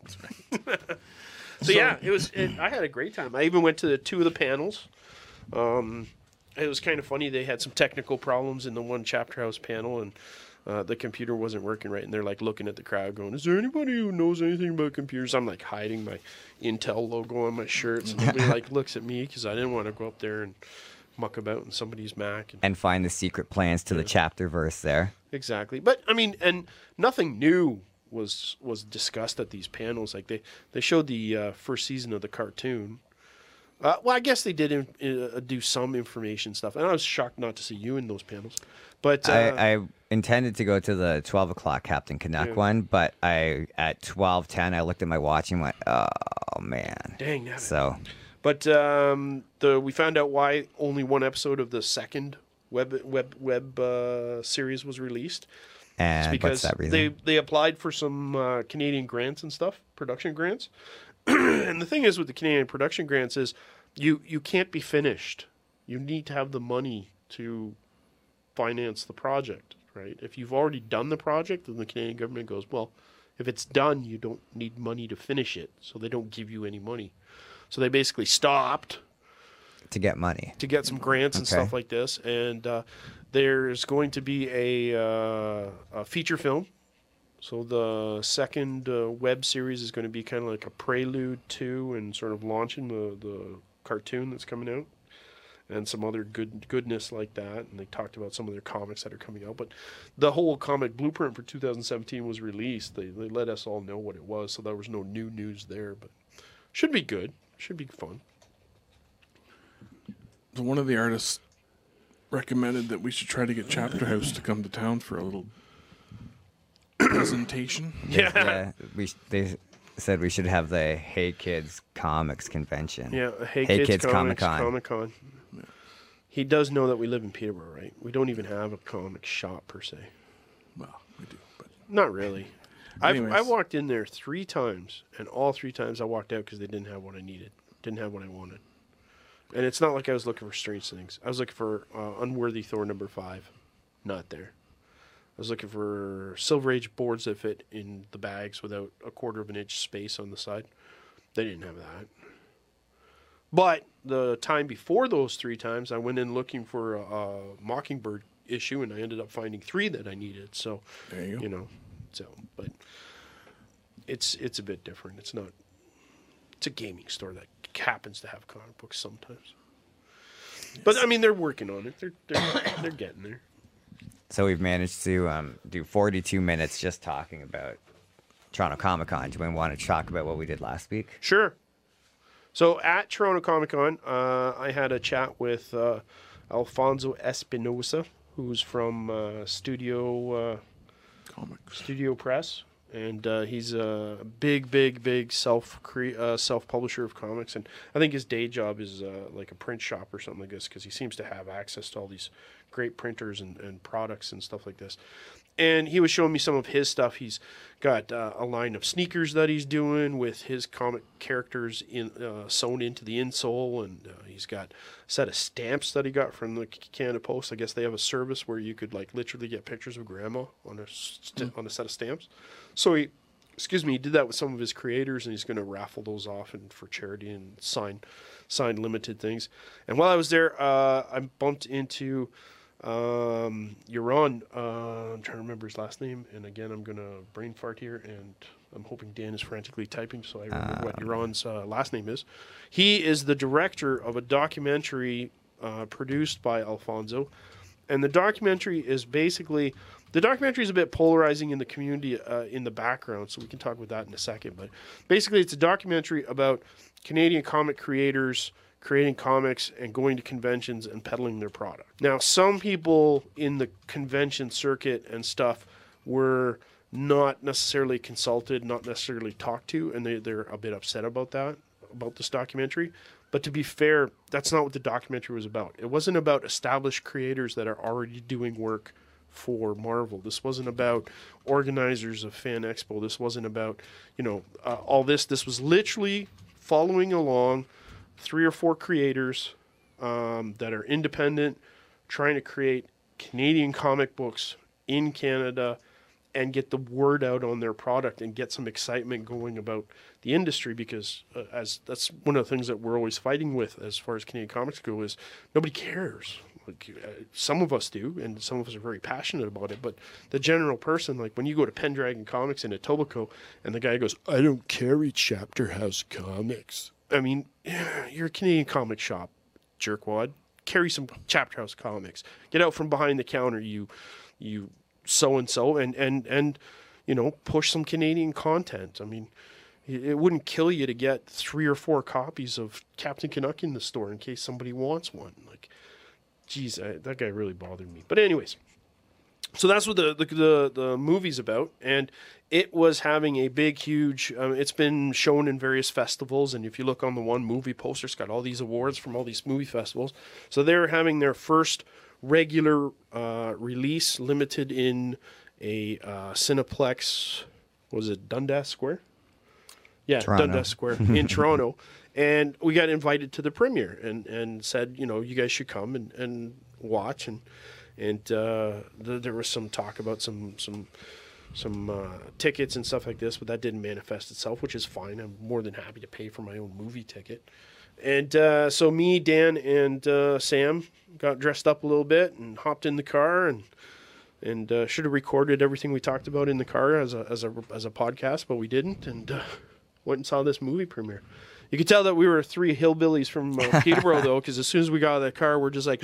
So, yeah, it was. It, I had a great time. I even went to the two of the panels. Um, it was kind of funny. They had some technical problems in the one Chapter House panel, and uh, the computer wasn't working right. And they're like looking at the crowd, going, "Is there anybody who knows anything about computers?" I'm like hiding my Intel logo on my shirts, and nobody like looks at me because I didn't want to go up there and muck about in somebody's Mac. And, And find the secret plans to the chapter verse there. exactly. But I mean, and nothing new was was discussed at these panels. Like they they showed the uh, first season of the cartoon. Uh, well, I guess they did in, uh, do some information stuff, and I was shocked not to see you in those panels. But uh, I, I intended to go to the twelve o'clock Captain Canuck Yeah. one, but I at twelve ten I looked at my watch and went, oh man. dang, nabbit. So But um, the we found out why only one episode of the second web web web uh, series was released. It's and because what's that reason? they they applied for some uh, Canadian grants and stuff, production grants. And the thing is with the Canadian production grants is you you can't be finished. You need to have the money to finance the project, right? If you've already done the project, then the Canadian government goes, well, if it's done, you don't need money to finish it, so they don't give you any money. So they basically stopped To get money. to get some grants and Okay. stuff like this. And uh, there's going to be a, uh, a feature film. So the second uh, web series is going to be kind of like a prelude to and sort of launching the, the cartoon that's coming out. And some other good goodness like that. And they talked about some of their comics that are coming out. But the whole comic blueprint for two thousand seventeen was released. They, they let us all know what it was, so there was no new news there. But should be good. Should be fun. So one of the artists recommended that we should try to get Chapter House to come to town for a little presentation. Yeah. Yeah, we sh- they said we should have the Hey Kids Comics convention. Yeah, Hey, Hey Kids, Kids Comics, Comic-Con. Comic-Con. He does know that we live in Peterborough, right? We don't even have a comic shop per se. Well, we do, but Not really. I've Anyways. I walked in there three times, and all three times I walked out because they didn't have what I needed, didn't have what I wanted. And it's not like I was looking for strange things. I was looking for uh, Unworthy Thor number five, not there. I was looking for Silver Age boards that fit in the bags without a quarter of an inch space on the side. They didn't have that. But the time before those three times, I went in looking for a, a Mockingbird issue, and I ended up finding three that I needed. So, there you go. you know, so but it's it's a bit different. It's not. It's a gaming store that happens to have comic books sometimes. But I mean, they're working on it. They're they're, they're getting there. So we've managed to um, do forty-two minutes just talking about Toronto Comic Con. Do we want to talk about what we did last week? Sure. So at Toronto Comic Con, uh, I had a chat with uh, Alfonso Espinosa, who's from uh, Studio uh, Comics. Studio Press, and uh, he's a big, big, big self cre- uh, self publisher of comics. And I think his day job is uh, like a print shop or something like this, because he seems to have access to all these great printers and, and products and stuff like this. And he was showing me some of his stuff. He's got uh, a line of sneakers that he's doing with his comic characters in uh, sewn into the insole, and uh, he's got a set of stamps that he got from the Canada Post. I guess they have a service where you could like literally get pictures of Grandma on a st- on a set of stamps. So he, excuse me, he did that with some of his creators, and he's going to raffle those off and for charity and sign sign limited things. And while I was there, uh, I bumped into. Um, Yaron, uh, I'm trying to remember his last name, and again, I'm gonna brain fart here, and I'm hoping Dan is frantically typing so I remember what Yaron's uh, last name is. He is the director of a documentary uh, produced by Alfonso, and the documentary is basically the documentary is a bit polarizing in the community uh, in the background, so we can talk about that in a second. But basically, it's a documentary about Canadian comic creators creating comics and going to conventions and peddling their product. Now, some people in the convention circuit and stuff were not necessarily consulted, not necessarily talked to, and they, they're a bit upset about that, about this documentary. But to be fair, that's not what the documentary was about. It wasn't about established creators that are already doing work for Marvel. This wasn't about organizers of Fan Expo. This wasn't about, you know, uh, all this. This was literally following along three or four creators um, that are independent, trying to create Canadian comic books in Canada and get the word out on their product and get some excitement going about the industry, because uh, as that's one of the things that we're always fighting with as far as Canadian comics go is nobody cares. Like, uh, some of us do, and some of us are very passionate about it, but the general person, like when you go to Pendragon Comics in Etobicoke and the guy goes, I don't carry Chapter House comics. I mean, you're a Canadian comic shop, jerkwad. Carry some Chapter House comics. Get out from behind the counter, you, you so and so, and and and you know, push some Canadian content. I mean, it, it wouldn't kill you to get three or four copies of Captain Canuck in the store in case somebody wants one. Like, geez, I, that guy really bothered me. But anyways. So that's what the, the the the movie's about, and it was having a big, huge. Um, it's been shown in various festivals, and if you look on the one movie poster, it's got all these awards from all these movie festivals. So they're having their first regular uh, release, limited in a uh, Cineplex. Was it Dundas Square? Yeah, Toronto. Dundas Square in Toronto. And we got invited to the premiere and, and said, you know, you guys should come and, and watch. And and uh, th- there was some talk about some some some uh, tickets and stuff like this, but that didn't manifest itself, which is fine. I'm more than happy to pay for my own movie ticket. And uh, so me, Dan, and uh, Sam got dressed up a little bit and hopped in the car and and uh, should have recorded everything we talked about in the car as a as a as a podcast, but we didn't. And uh, went and saw this movie premiere. You could tell that we were three hillbillies from uh, Peterborough, though, because as soon as we got out of the car, we're just like,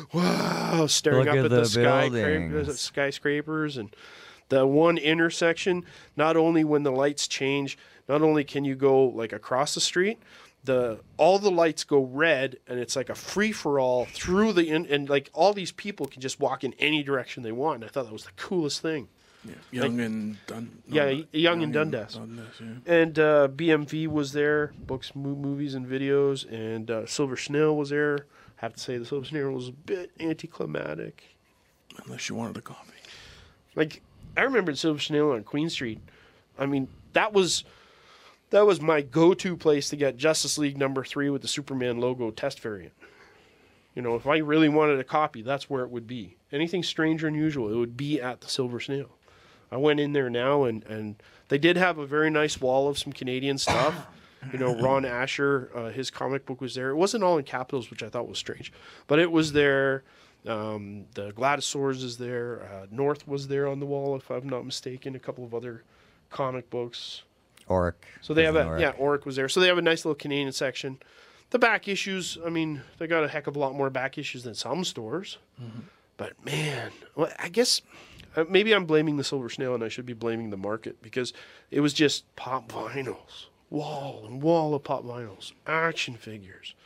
wow, staring Look up at at the, the sky, buildings. skyscrapers. And the one intersection, not only when the lights change, not only can you go like across the street, the all the lights go red, and it's like a free-for-all through the, in, and like all these people can just walk in any direction they want. And I thought that was the coolest thing. Yeah, Young Like- and Dun. Yeah, no, Young and Dundas. Dundas, yeah. And uh, B M V was there, books, mo- movies, and videos. And uh, Silver Snail was there. I have to say, the Silver Snail was a bit anticlimactic. Unless you wanted a coffee. Like, I remember Silver Snail on Queen Street. I mean, that was that was my go-to place to get Justice League number three with the Superman logo test variant. You know, if I really wanted a copy, that's where it would be. Anything strange or unusual, it would be at the Silver Snail. I went in there now, and, and they did have a very nice wall of some Canadian stuff. You know, Ron Asher, uh, his comic book was there. It wasn't all in capitals, which I thought was strange, but it was there. Um, the Gladisaurs is there. Uh, North was there on the wall, if I'm not mistaken. A couple of other comic books. Oric. So they have a Oric. yeah, Oric was there. So they have a nice little Canadian section. The back issues, I mean, they got a heck of a lot more back issues than some stores. Mm-hmm. But man, well, I guess uh, maybe I'm blaming the Silver Snail, and I should be blaming the market, because it was just pop vinyls, wall and wall of pop vinyls, action figures,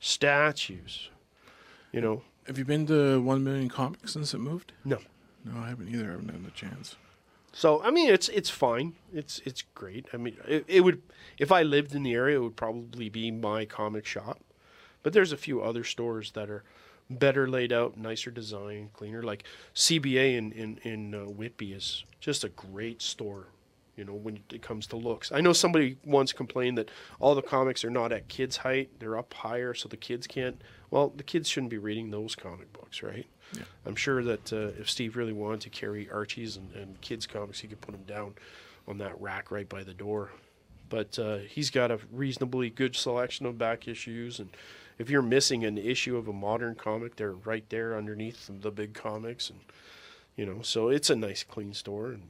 statues. You know, Have you been to One Million Comics since it moved? no. No, I haven't either. I haven't had the chance. So I mean, it's it's fine. It's it's great. I mean, it, it would, if I lived in the area, it would probably be my comic shop. But there's a few other stores that are better laid out, nicer design, cleaner. Like C B A in in in uh, Whitby is just a great store. You know, when it comes to looks. I know somebody once complained that all the comics are not at kids' height; they're up higher, so the kids can't. Well, the kids shouldn't be reading those comic books, right? Yeah. I'm sure that uh, if Steve really wanted to carry Archie's and, and kids' comics, he could put them down on that rack right by the door. But uh, he's got a reasonably good selection of back issues, and if you're missing an issue of a modern comic, they're right there underneath the big comics, and you know, so it's a nice, clean store. And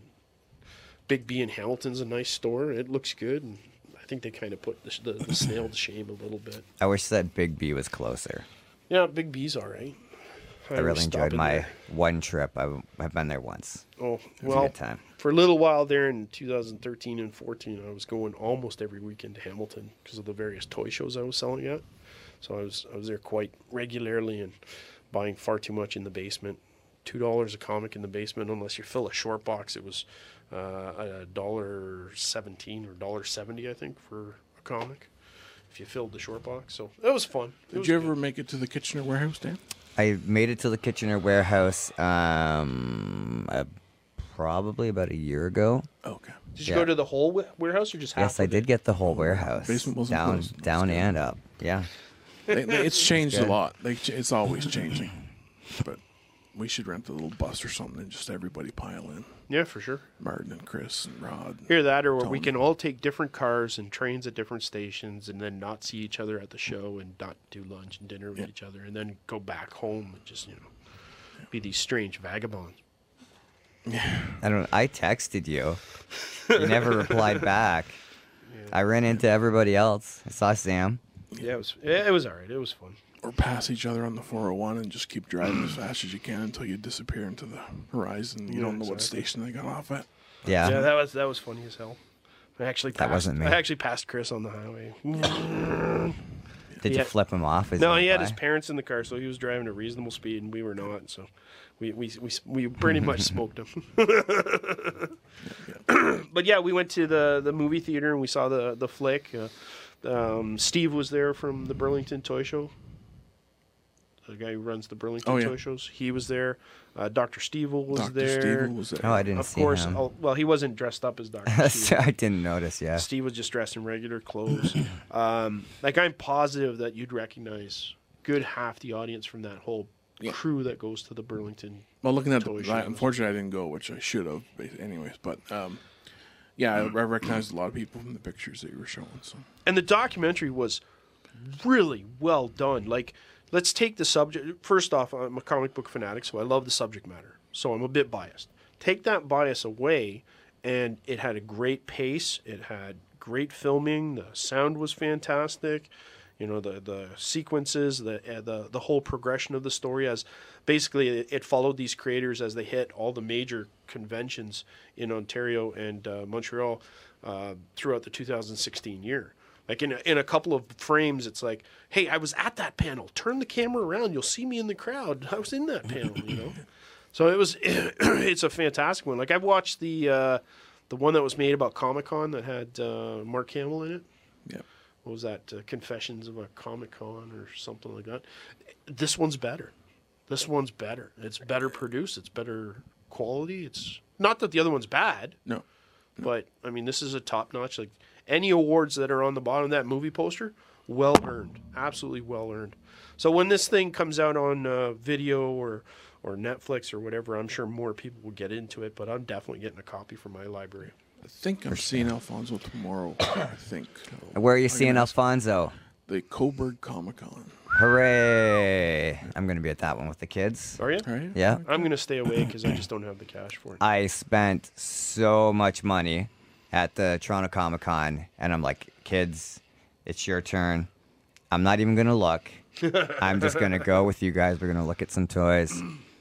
Big B in Hamilton's a nice store. It looks good, and I think they kind of put the, the, the snail to shame a little bit. I wish that Big B was closer. Yeah, Big B's all right. I, always really stop enjoyed in my there. one trip. I've, I've been there once. Oh, It was a well, good time. for a little while there in two thousand thirteen and fourteen, I was going almost every weekend to Hamilton because of the various toy shows I was selling at. So I was I was there quite regularly and buying far too much in the basement. Two dollars a comic in the basement, unless you fill a short box. It was uh, a dollar seventeen or dollar seventy, I think, for a comic if you filled the short box. So that was fun. It Did was you good. ever make it to the Kitchener warehouse, Dan? I made it to the Kitchener warehouse um, uh, probably about a year ago. Okay. Did you yeah. go to the whole wa- warehouse or just half? Yes, I of did it? get the whole warehouse. Basement wasn't down, closed. That's down good. and up. Yeah. They, they, it's changed Good. a lot. They, ch- it's always changing. But we should rent a little bus or something and just everybody pile in. Yeah, for sure. Martin and Chris and Rod. and Hear that, or where we Tony. can all take different cars and trains at different stations, and then not see each other at the show, and not do lunch and dinner with Yeah. each other, and then go back home and just you know be these strange vagabonds. I don't. I texted you. You never replied back. I ran into everybody else. I saw Sam. Yeah, it was yeah, it was all right. It was fun. Or pass each other on the four oh one and just keep driving as fast as you can until you disappear into the horizon. You Yeah, don't know what exactly. station they got off at. Yeah. Yeah, that was that was funny as hell. I actually That passed, wasn't me. I actually passed Chris on the highway. Did you Yeah. flip him off? as No, went he had by? his parents in the car, so he was driving at a reasonable speed, and we were not. So we we we, we pretty much smoked him. But yeah, we went to the, the movie theater and we saw the the flick. Uh, um, Steve was there from the Burlington Toy Show. the guy who runs the Burlington Oh, yeah. Toy Shows. He was there. Uh, Doctor Stevel was Doctor there. Stevel was there. Oh, I didn't Of see course, him. oh, well, he wasn't dressed up as Doctor Stevel. I didn't notice. Yeah. Steve was just dressed in regular clothes. um, like I'm positive that you'd recognize good half the audience from that whole Yeah. crew that goes to the Burlington. Well, looking at the, Toy I, shows. unfortunately, I didn't go, which I should have, but anyways. But um, yeah, I, I recognized a lot of people from the pictures that you were showing. So And the documentary was really well done. Like, let's take the subject. First off, I'm a comic book fanatic, so I love the subject matter. So I'm a bit biased. Take that bias away, and it had a great pace. It had great filming. The sound was fantastic. You know, the the sequences, the uh, the the whole progression of the story, as basically it, it followed these creators as they hit all the major conventions in Ontario and uh, Montreal uh, throughout the two thousand sixteen year. Like in a, in a couple of frames, it's like, hey, I was at that panel. Turn the camera around. You'll see me in the crowd. I was in that panel, you know. So it was, it's a fantastic one. Like I watched the uh, the one that was made about Comic-Con that had uh, Mark Hamill in it. yeah, What was that? Uh, Confessions of a Comic-Con or something like that. This one's better. This one's better. It's better produced. It's better quality. It's not that the other one's bad, no, but I mean, this is a top notch. Like any awards that are on the bottom of that movie poster, well earned, absolutely well earned. So when this thing comes out on uh, video or or Netflix or whatever, I'm sure more people will get into it. But I'm definitely getting a copy for my library. I think I'm seeing Alfonso tomorrow. I think. Where are you I'm seeing gonna- Alfonso? The Coburg Comic Con. Hooray! I'm gonna be at that one with the kids. Are you? Right? Yeah. I'm gonna stay away because I just don't have the cash for it. I spent so much money at the Toronto Comic Con, and I'm like, kids, it's your turn. I'm not even gonna look. I'm just gonna go with you guys. We're gonna look at some toys.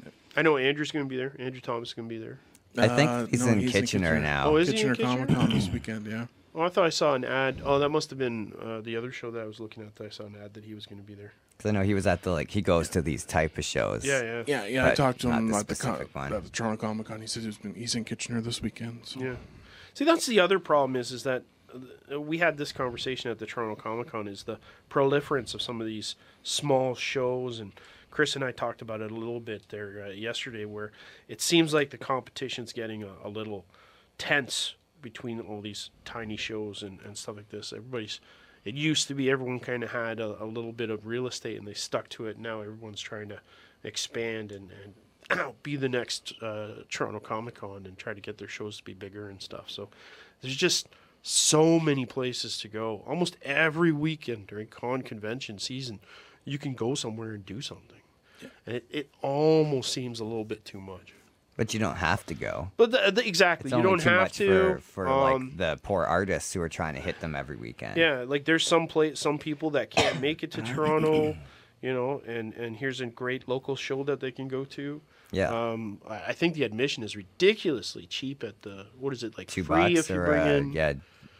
I know Andrew's gonna be there. Andrew Thomas is gonna be there. I think Uh, he's no, in Kitchener now. Oh, is he in Kitchener Kitchener? Comic Con this weekend. Yeah. Oh, I thought I saw an ad. Oh, that must have been uh, the other show that I was looking at. That I saw an ad that he was going to be there. 'Cause I know he was at the like he goes to these type of shows. Yeah, yeah, Yeah, yeah. I But talked to not him the at the, con- specific one. at the Toronto Comic Con. He said he's been he's in Kitchener this weekend. So. yeah. See, that's the other problem is is that uh, we had this conversation at the Toronto Comic Con is the proliferance of some of these small shows, and Chris and I talked about it a little bit there uh, yesterday, where it seems like the competition's getting a, a little tense between all these tiny shows and, and stuff like this. Everybody's, it used to be everyone kind of had a, a little bit of real estate and they stuck to it. Now everyone's trying to expand and, and be the next uh, Toronto Comic Con and try to get their shows to be bigger and stuff. So there's just so many places to go. Almost every weekend during con convention season, you can go somewhere and do something. Yeah. And it, it almost seems a little bit too much. But you don't have to go. But the, the, exactly, It's you only don't too have much to. for, for um, like the poor artists who are trying to hit them every weekend. Yeah, like there's some place, some people that can't make it to Toronto, you know, and and here's a great local show that they can go to. Yeah. Um, I, I think the admission is ridiculously cheap at the what is it like Two free bucks if you or bring uh, in. yeah,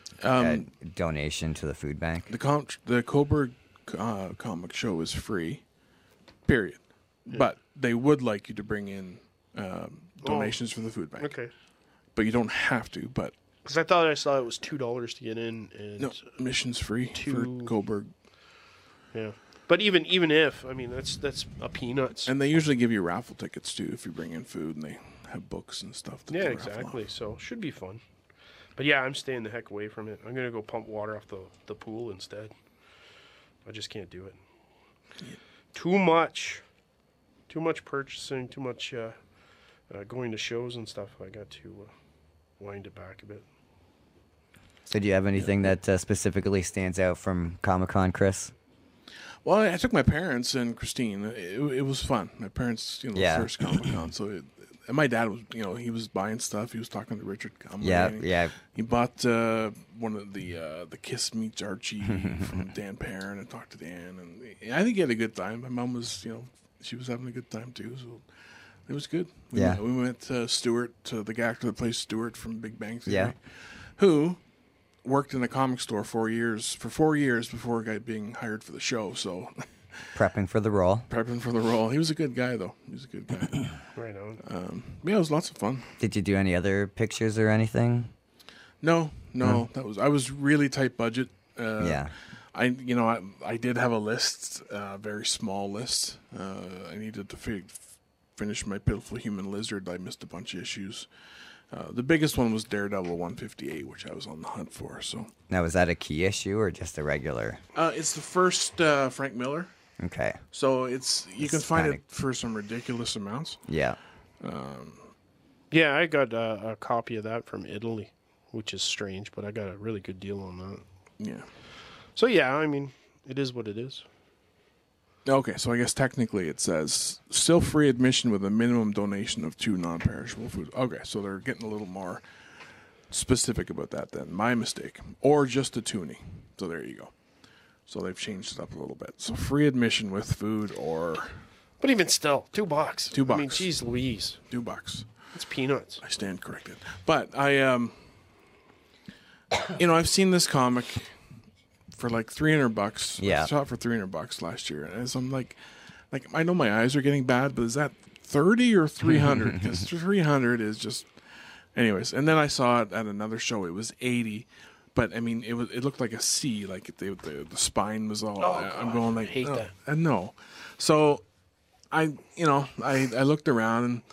Um, a donation to the food bank. The com- the Coburg uh, comic show is free, period. But they would like you to bring in um, donations for the food bank. Okay, But you don't have to. But because I thought I saw it was two dollars to get in, and no, admission's free Two- for Coburg. yeah. But even even if I mean that's that's a peanuts. And they usually give you raffle tickets too if you bring in food, and they have books and stuff. That yeah, they raffle exactly. off. So should be fun. But yeah, I'm staying the heck away from it. I'm gonna go pump water off the the pool instead. I just can't do it. Too much. Too much purchasing. Too much uh, uh, going to shows and stuff. I got to uh, wind it back a bit. So do you have anything that uh, specifically stands out from Comic-Con, Chris? Well, I, I took my parents and Christine. It, it was fun. My parents, you know, Yeah. first Comic Con. So, it, and my dad was, you know, he was buying stuff. He was talking to Richard Cumberland. Yeah, and yeah. He bought uh, one of the uh, the Kiss Meets Archie from Dan Perrin and talked to Dan, and I think he had a good time. My mom was, you know, she was having a good time too. So it was good. We Yeah. went, we went to Stewart, to the actor that plays Stewart from Big Bang Theory, Yeah. who worked in a comic store four years for four years before guy being hired for the show. So. Prepping for the role. Prepping for the role. He was a good guy, though. He was a good guy. Right on. um, yeah, it was lots of fun. Did you do any other pictures or anything? No, no, that was. I was really tight budget. Uh, Yeah. I, you know, I, I did have a list, a uh, very small list. Uh, I needed to fi- finish my Pitiful Human Lizard. I missed a bunch of issues. Uh, the biggest one was Daredevil one fifty-eight, which I was on the hunt for. So Now, was that a key issue or just a regular? uh, it's the first uh, Frank Miller. Okay. So it's you It's can find kinda- it for some ridiculous amounts. Yeah. Yeah, I got a, a copy of that from Italy, which is strange, but I got a really good deal on that. Yeah. So yeah, I mean, it is what it is. Okay, so I guess technically it says still free admission with a minimum donation of two non-perishable foods. Okay, so they're getting a little more specific about that then. My mistake. Or just a toonie. So there you go. So they've changed it up a little bit. So free admission with food or But even still, two bucks. Two I mean, bucks. geez Louise. two bucks. It's peanuts. I stand corrected. But I, um, you know, I've seen this comic for like three hundred bucks. Yeah. I saw it for three hundred bucks last year. And so I'm like, like, I know my eyes are getting bad, but is that thirty or three hundred? Because three hundred is just, anyways. And then I saw it at another show. It was eighty. But I mean, it was it looked like a C. Like the the, the spine was all. Oh, I'm God, going like, I hate oh, that. uh, no. So, I you know I I looked around and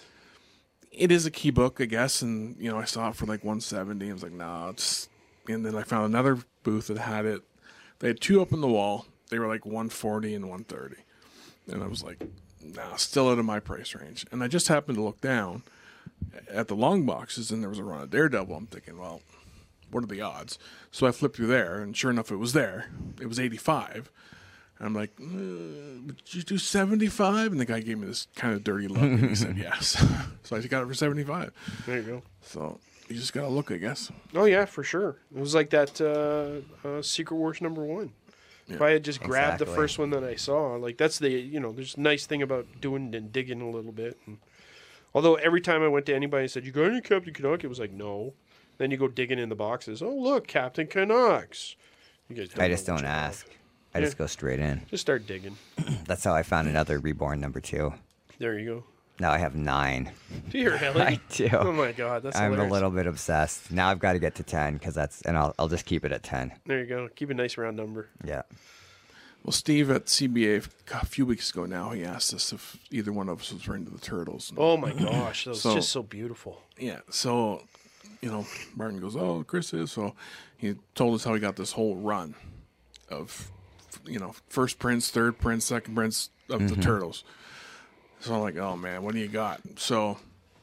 it is a key book, I guess. And you know I saw it for like one seventy. I was like, no, it's. And then I found another booth that had it. They had two up on the wall. They were like one forty and one thirty. And I was like, nah, still out of my price range. And I just happened to look down at the long boxes, and there was a run of Daredevil. I'm thinking, well, what are the odds? So I flipped through there, and sure enough, it was there. It was eighty-five. And I'm like, uh, would you do seventy-five? And the guy gave me this kind of dirty look, and he said yes. So I got it for seventy-five. There you go. So you just got to look, I guess. Oh yeah, for sure. It was like that uh, uh, Secret Wars number one. If I had just grabbed the Exactly. first one that I saw, like that's the you know, there's a nice thing about doing and digging a little bit. And although every time I went to anybody and said, "You got any Captain Canuck?" It was like, "No." Then you go digging in the boxes. Oh look, Captain Canucks. You guys I just know what don't you ask. have. I just Yeah. go straight in. Just start digging. That's how I found another Reborn number two. There you go. Now I have nine. Do you really? I do. Oh my God, that's I'm hilarious. a little bit obsessed. Now I've got to get to ten because that's, and I'll, I'll just keep it at ten. There you go. Keep a nice round number. Yeah. Well, Steve at C B A a few weeks ago now, he asked us if either one of us was into the Turtles. Oh my gosh, that was So- just so beautiful. Yeah, so, you know, Martin goes, oh, Chris is. So he told us how he got this whole run of, you know, first prints, third prints, second prints of the Turtles. So I'm like, oh, man, what do you got? So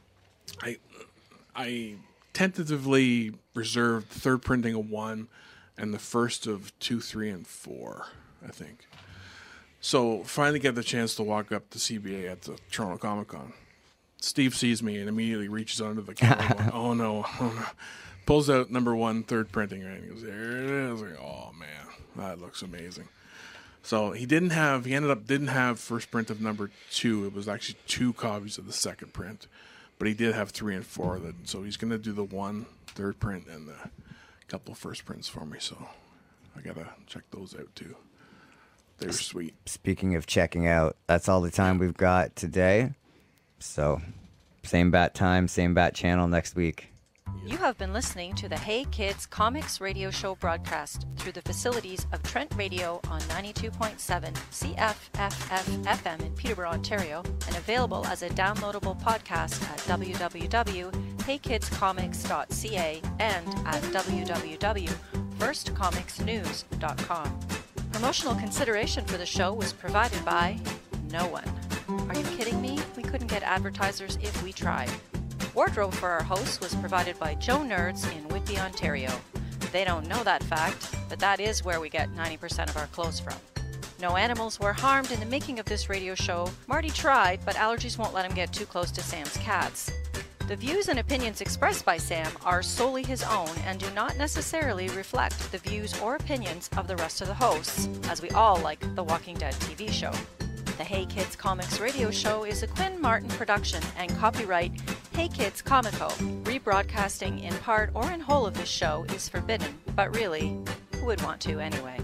I I tentatively reserved the third printing of one and the first of two, three, and four, I think. So finally get the chance to walk up to C B A at the Toronto Comic Con. Steve sees me and immediately reaches under the counter going, oh no, oh no. Pulls out number one, third printing, right? And he goes, there it is. Like, oh man, that looks amazing. So he didn't have, he ended up didn't have first print of number two. It was actually two copies of the second print. But he did have three and four. That, so he's going to do the one third print and the couple of first prints for me. So I got to check those out too. They were sweet. Speaking of checking out, that's all the time we've got today. So, same bat time, same bat channel next week. You have been listening to the Hey Kids Comics Radio Show broadcast through the facilities of Trent Radio on ninety-two point seven C F F F F M in Peterborough, Ontario, and available as a downloadable podcast at w w w dot hey kids comics dot c a and at w w w dot first comics news dot com. Promotional consideration for the show was provided by no one. Are you kidding me? We couldn't get advertisers if we tried. Wardrobe for our hosts was provided by Joe Nerds in Whitby, Ontario. They don't know that fact, but that is where we get ninety percent of our clothes from. No animals were harmed in the making of this radio show. Marty tried, but allergies won't let him get too close to Sam's cats. The views and opinions expressed by Sam are solely his own and do not necessarily reflect the views or opinions of the rest of the hosts, as we all like the Walking Dead T V show. The Hey Kids Comics Radio Show is a Quinn Martin production and copyright Hey Kids Comico. Rebroadcasting in part or in whole of this show is forbidden, but really, who would want to anyway?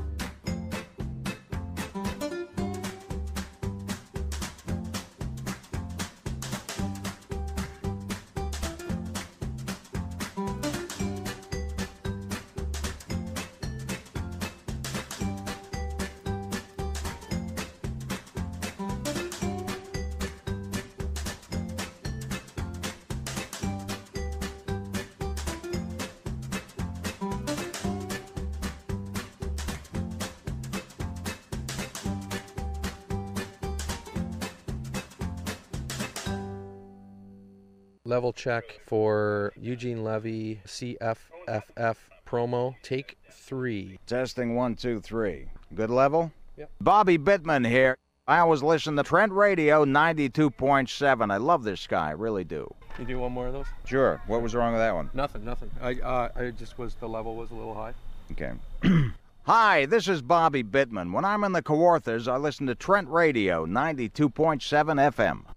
Level check for Eugene Levy, C F F F promo. Take three. Testing one, two, three. Good level? Yep. Bobby Bittman here. I always listen to Trent Radio ninety-two point seven. I love this guy, I really do. You do one more of those? Sure. What was wrong with that one? Nothing, nothing. I, uh, I just was, the level was a little high. Okay. Hi, this is Bobby Bittman. When I'm in the Kawarthas, I listen to Trent Radio ninety-two point seven F M.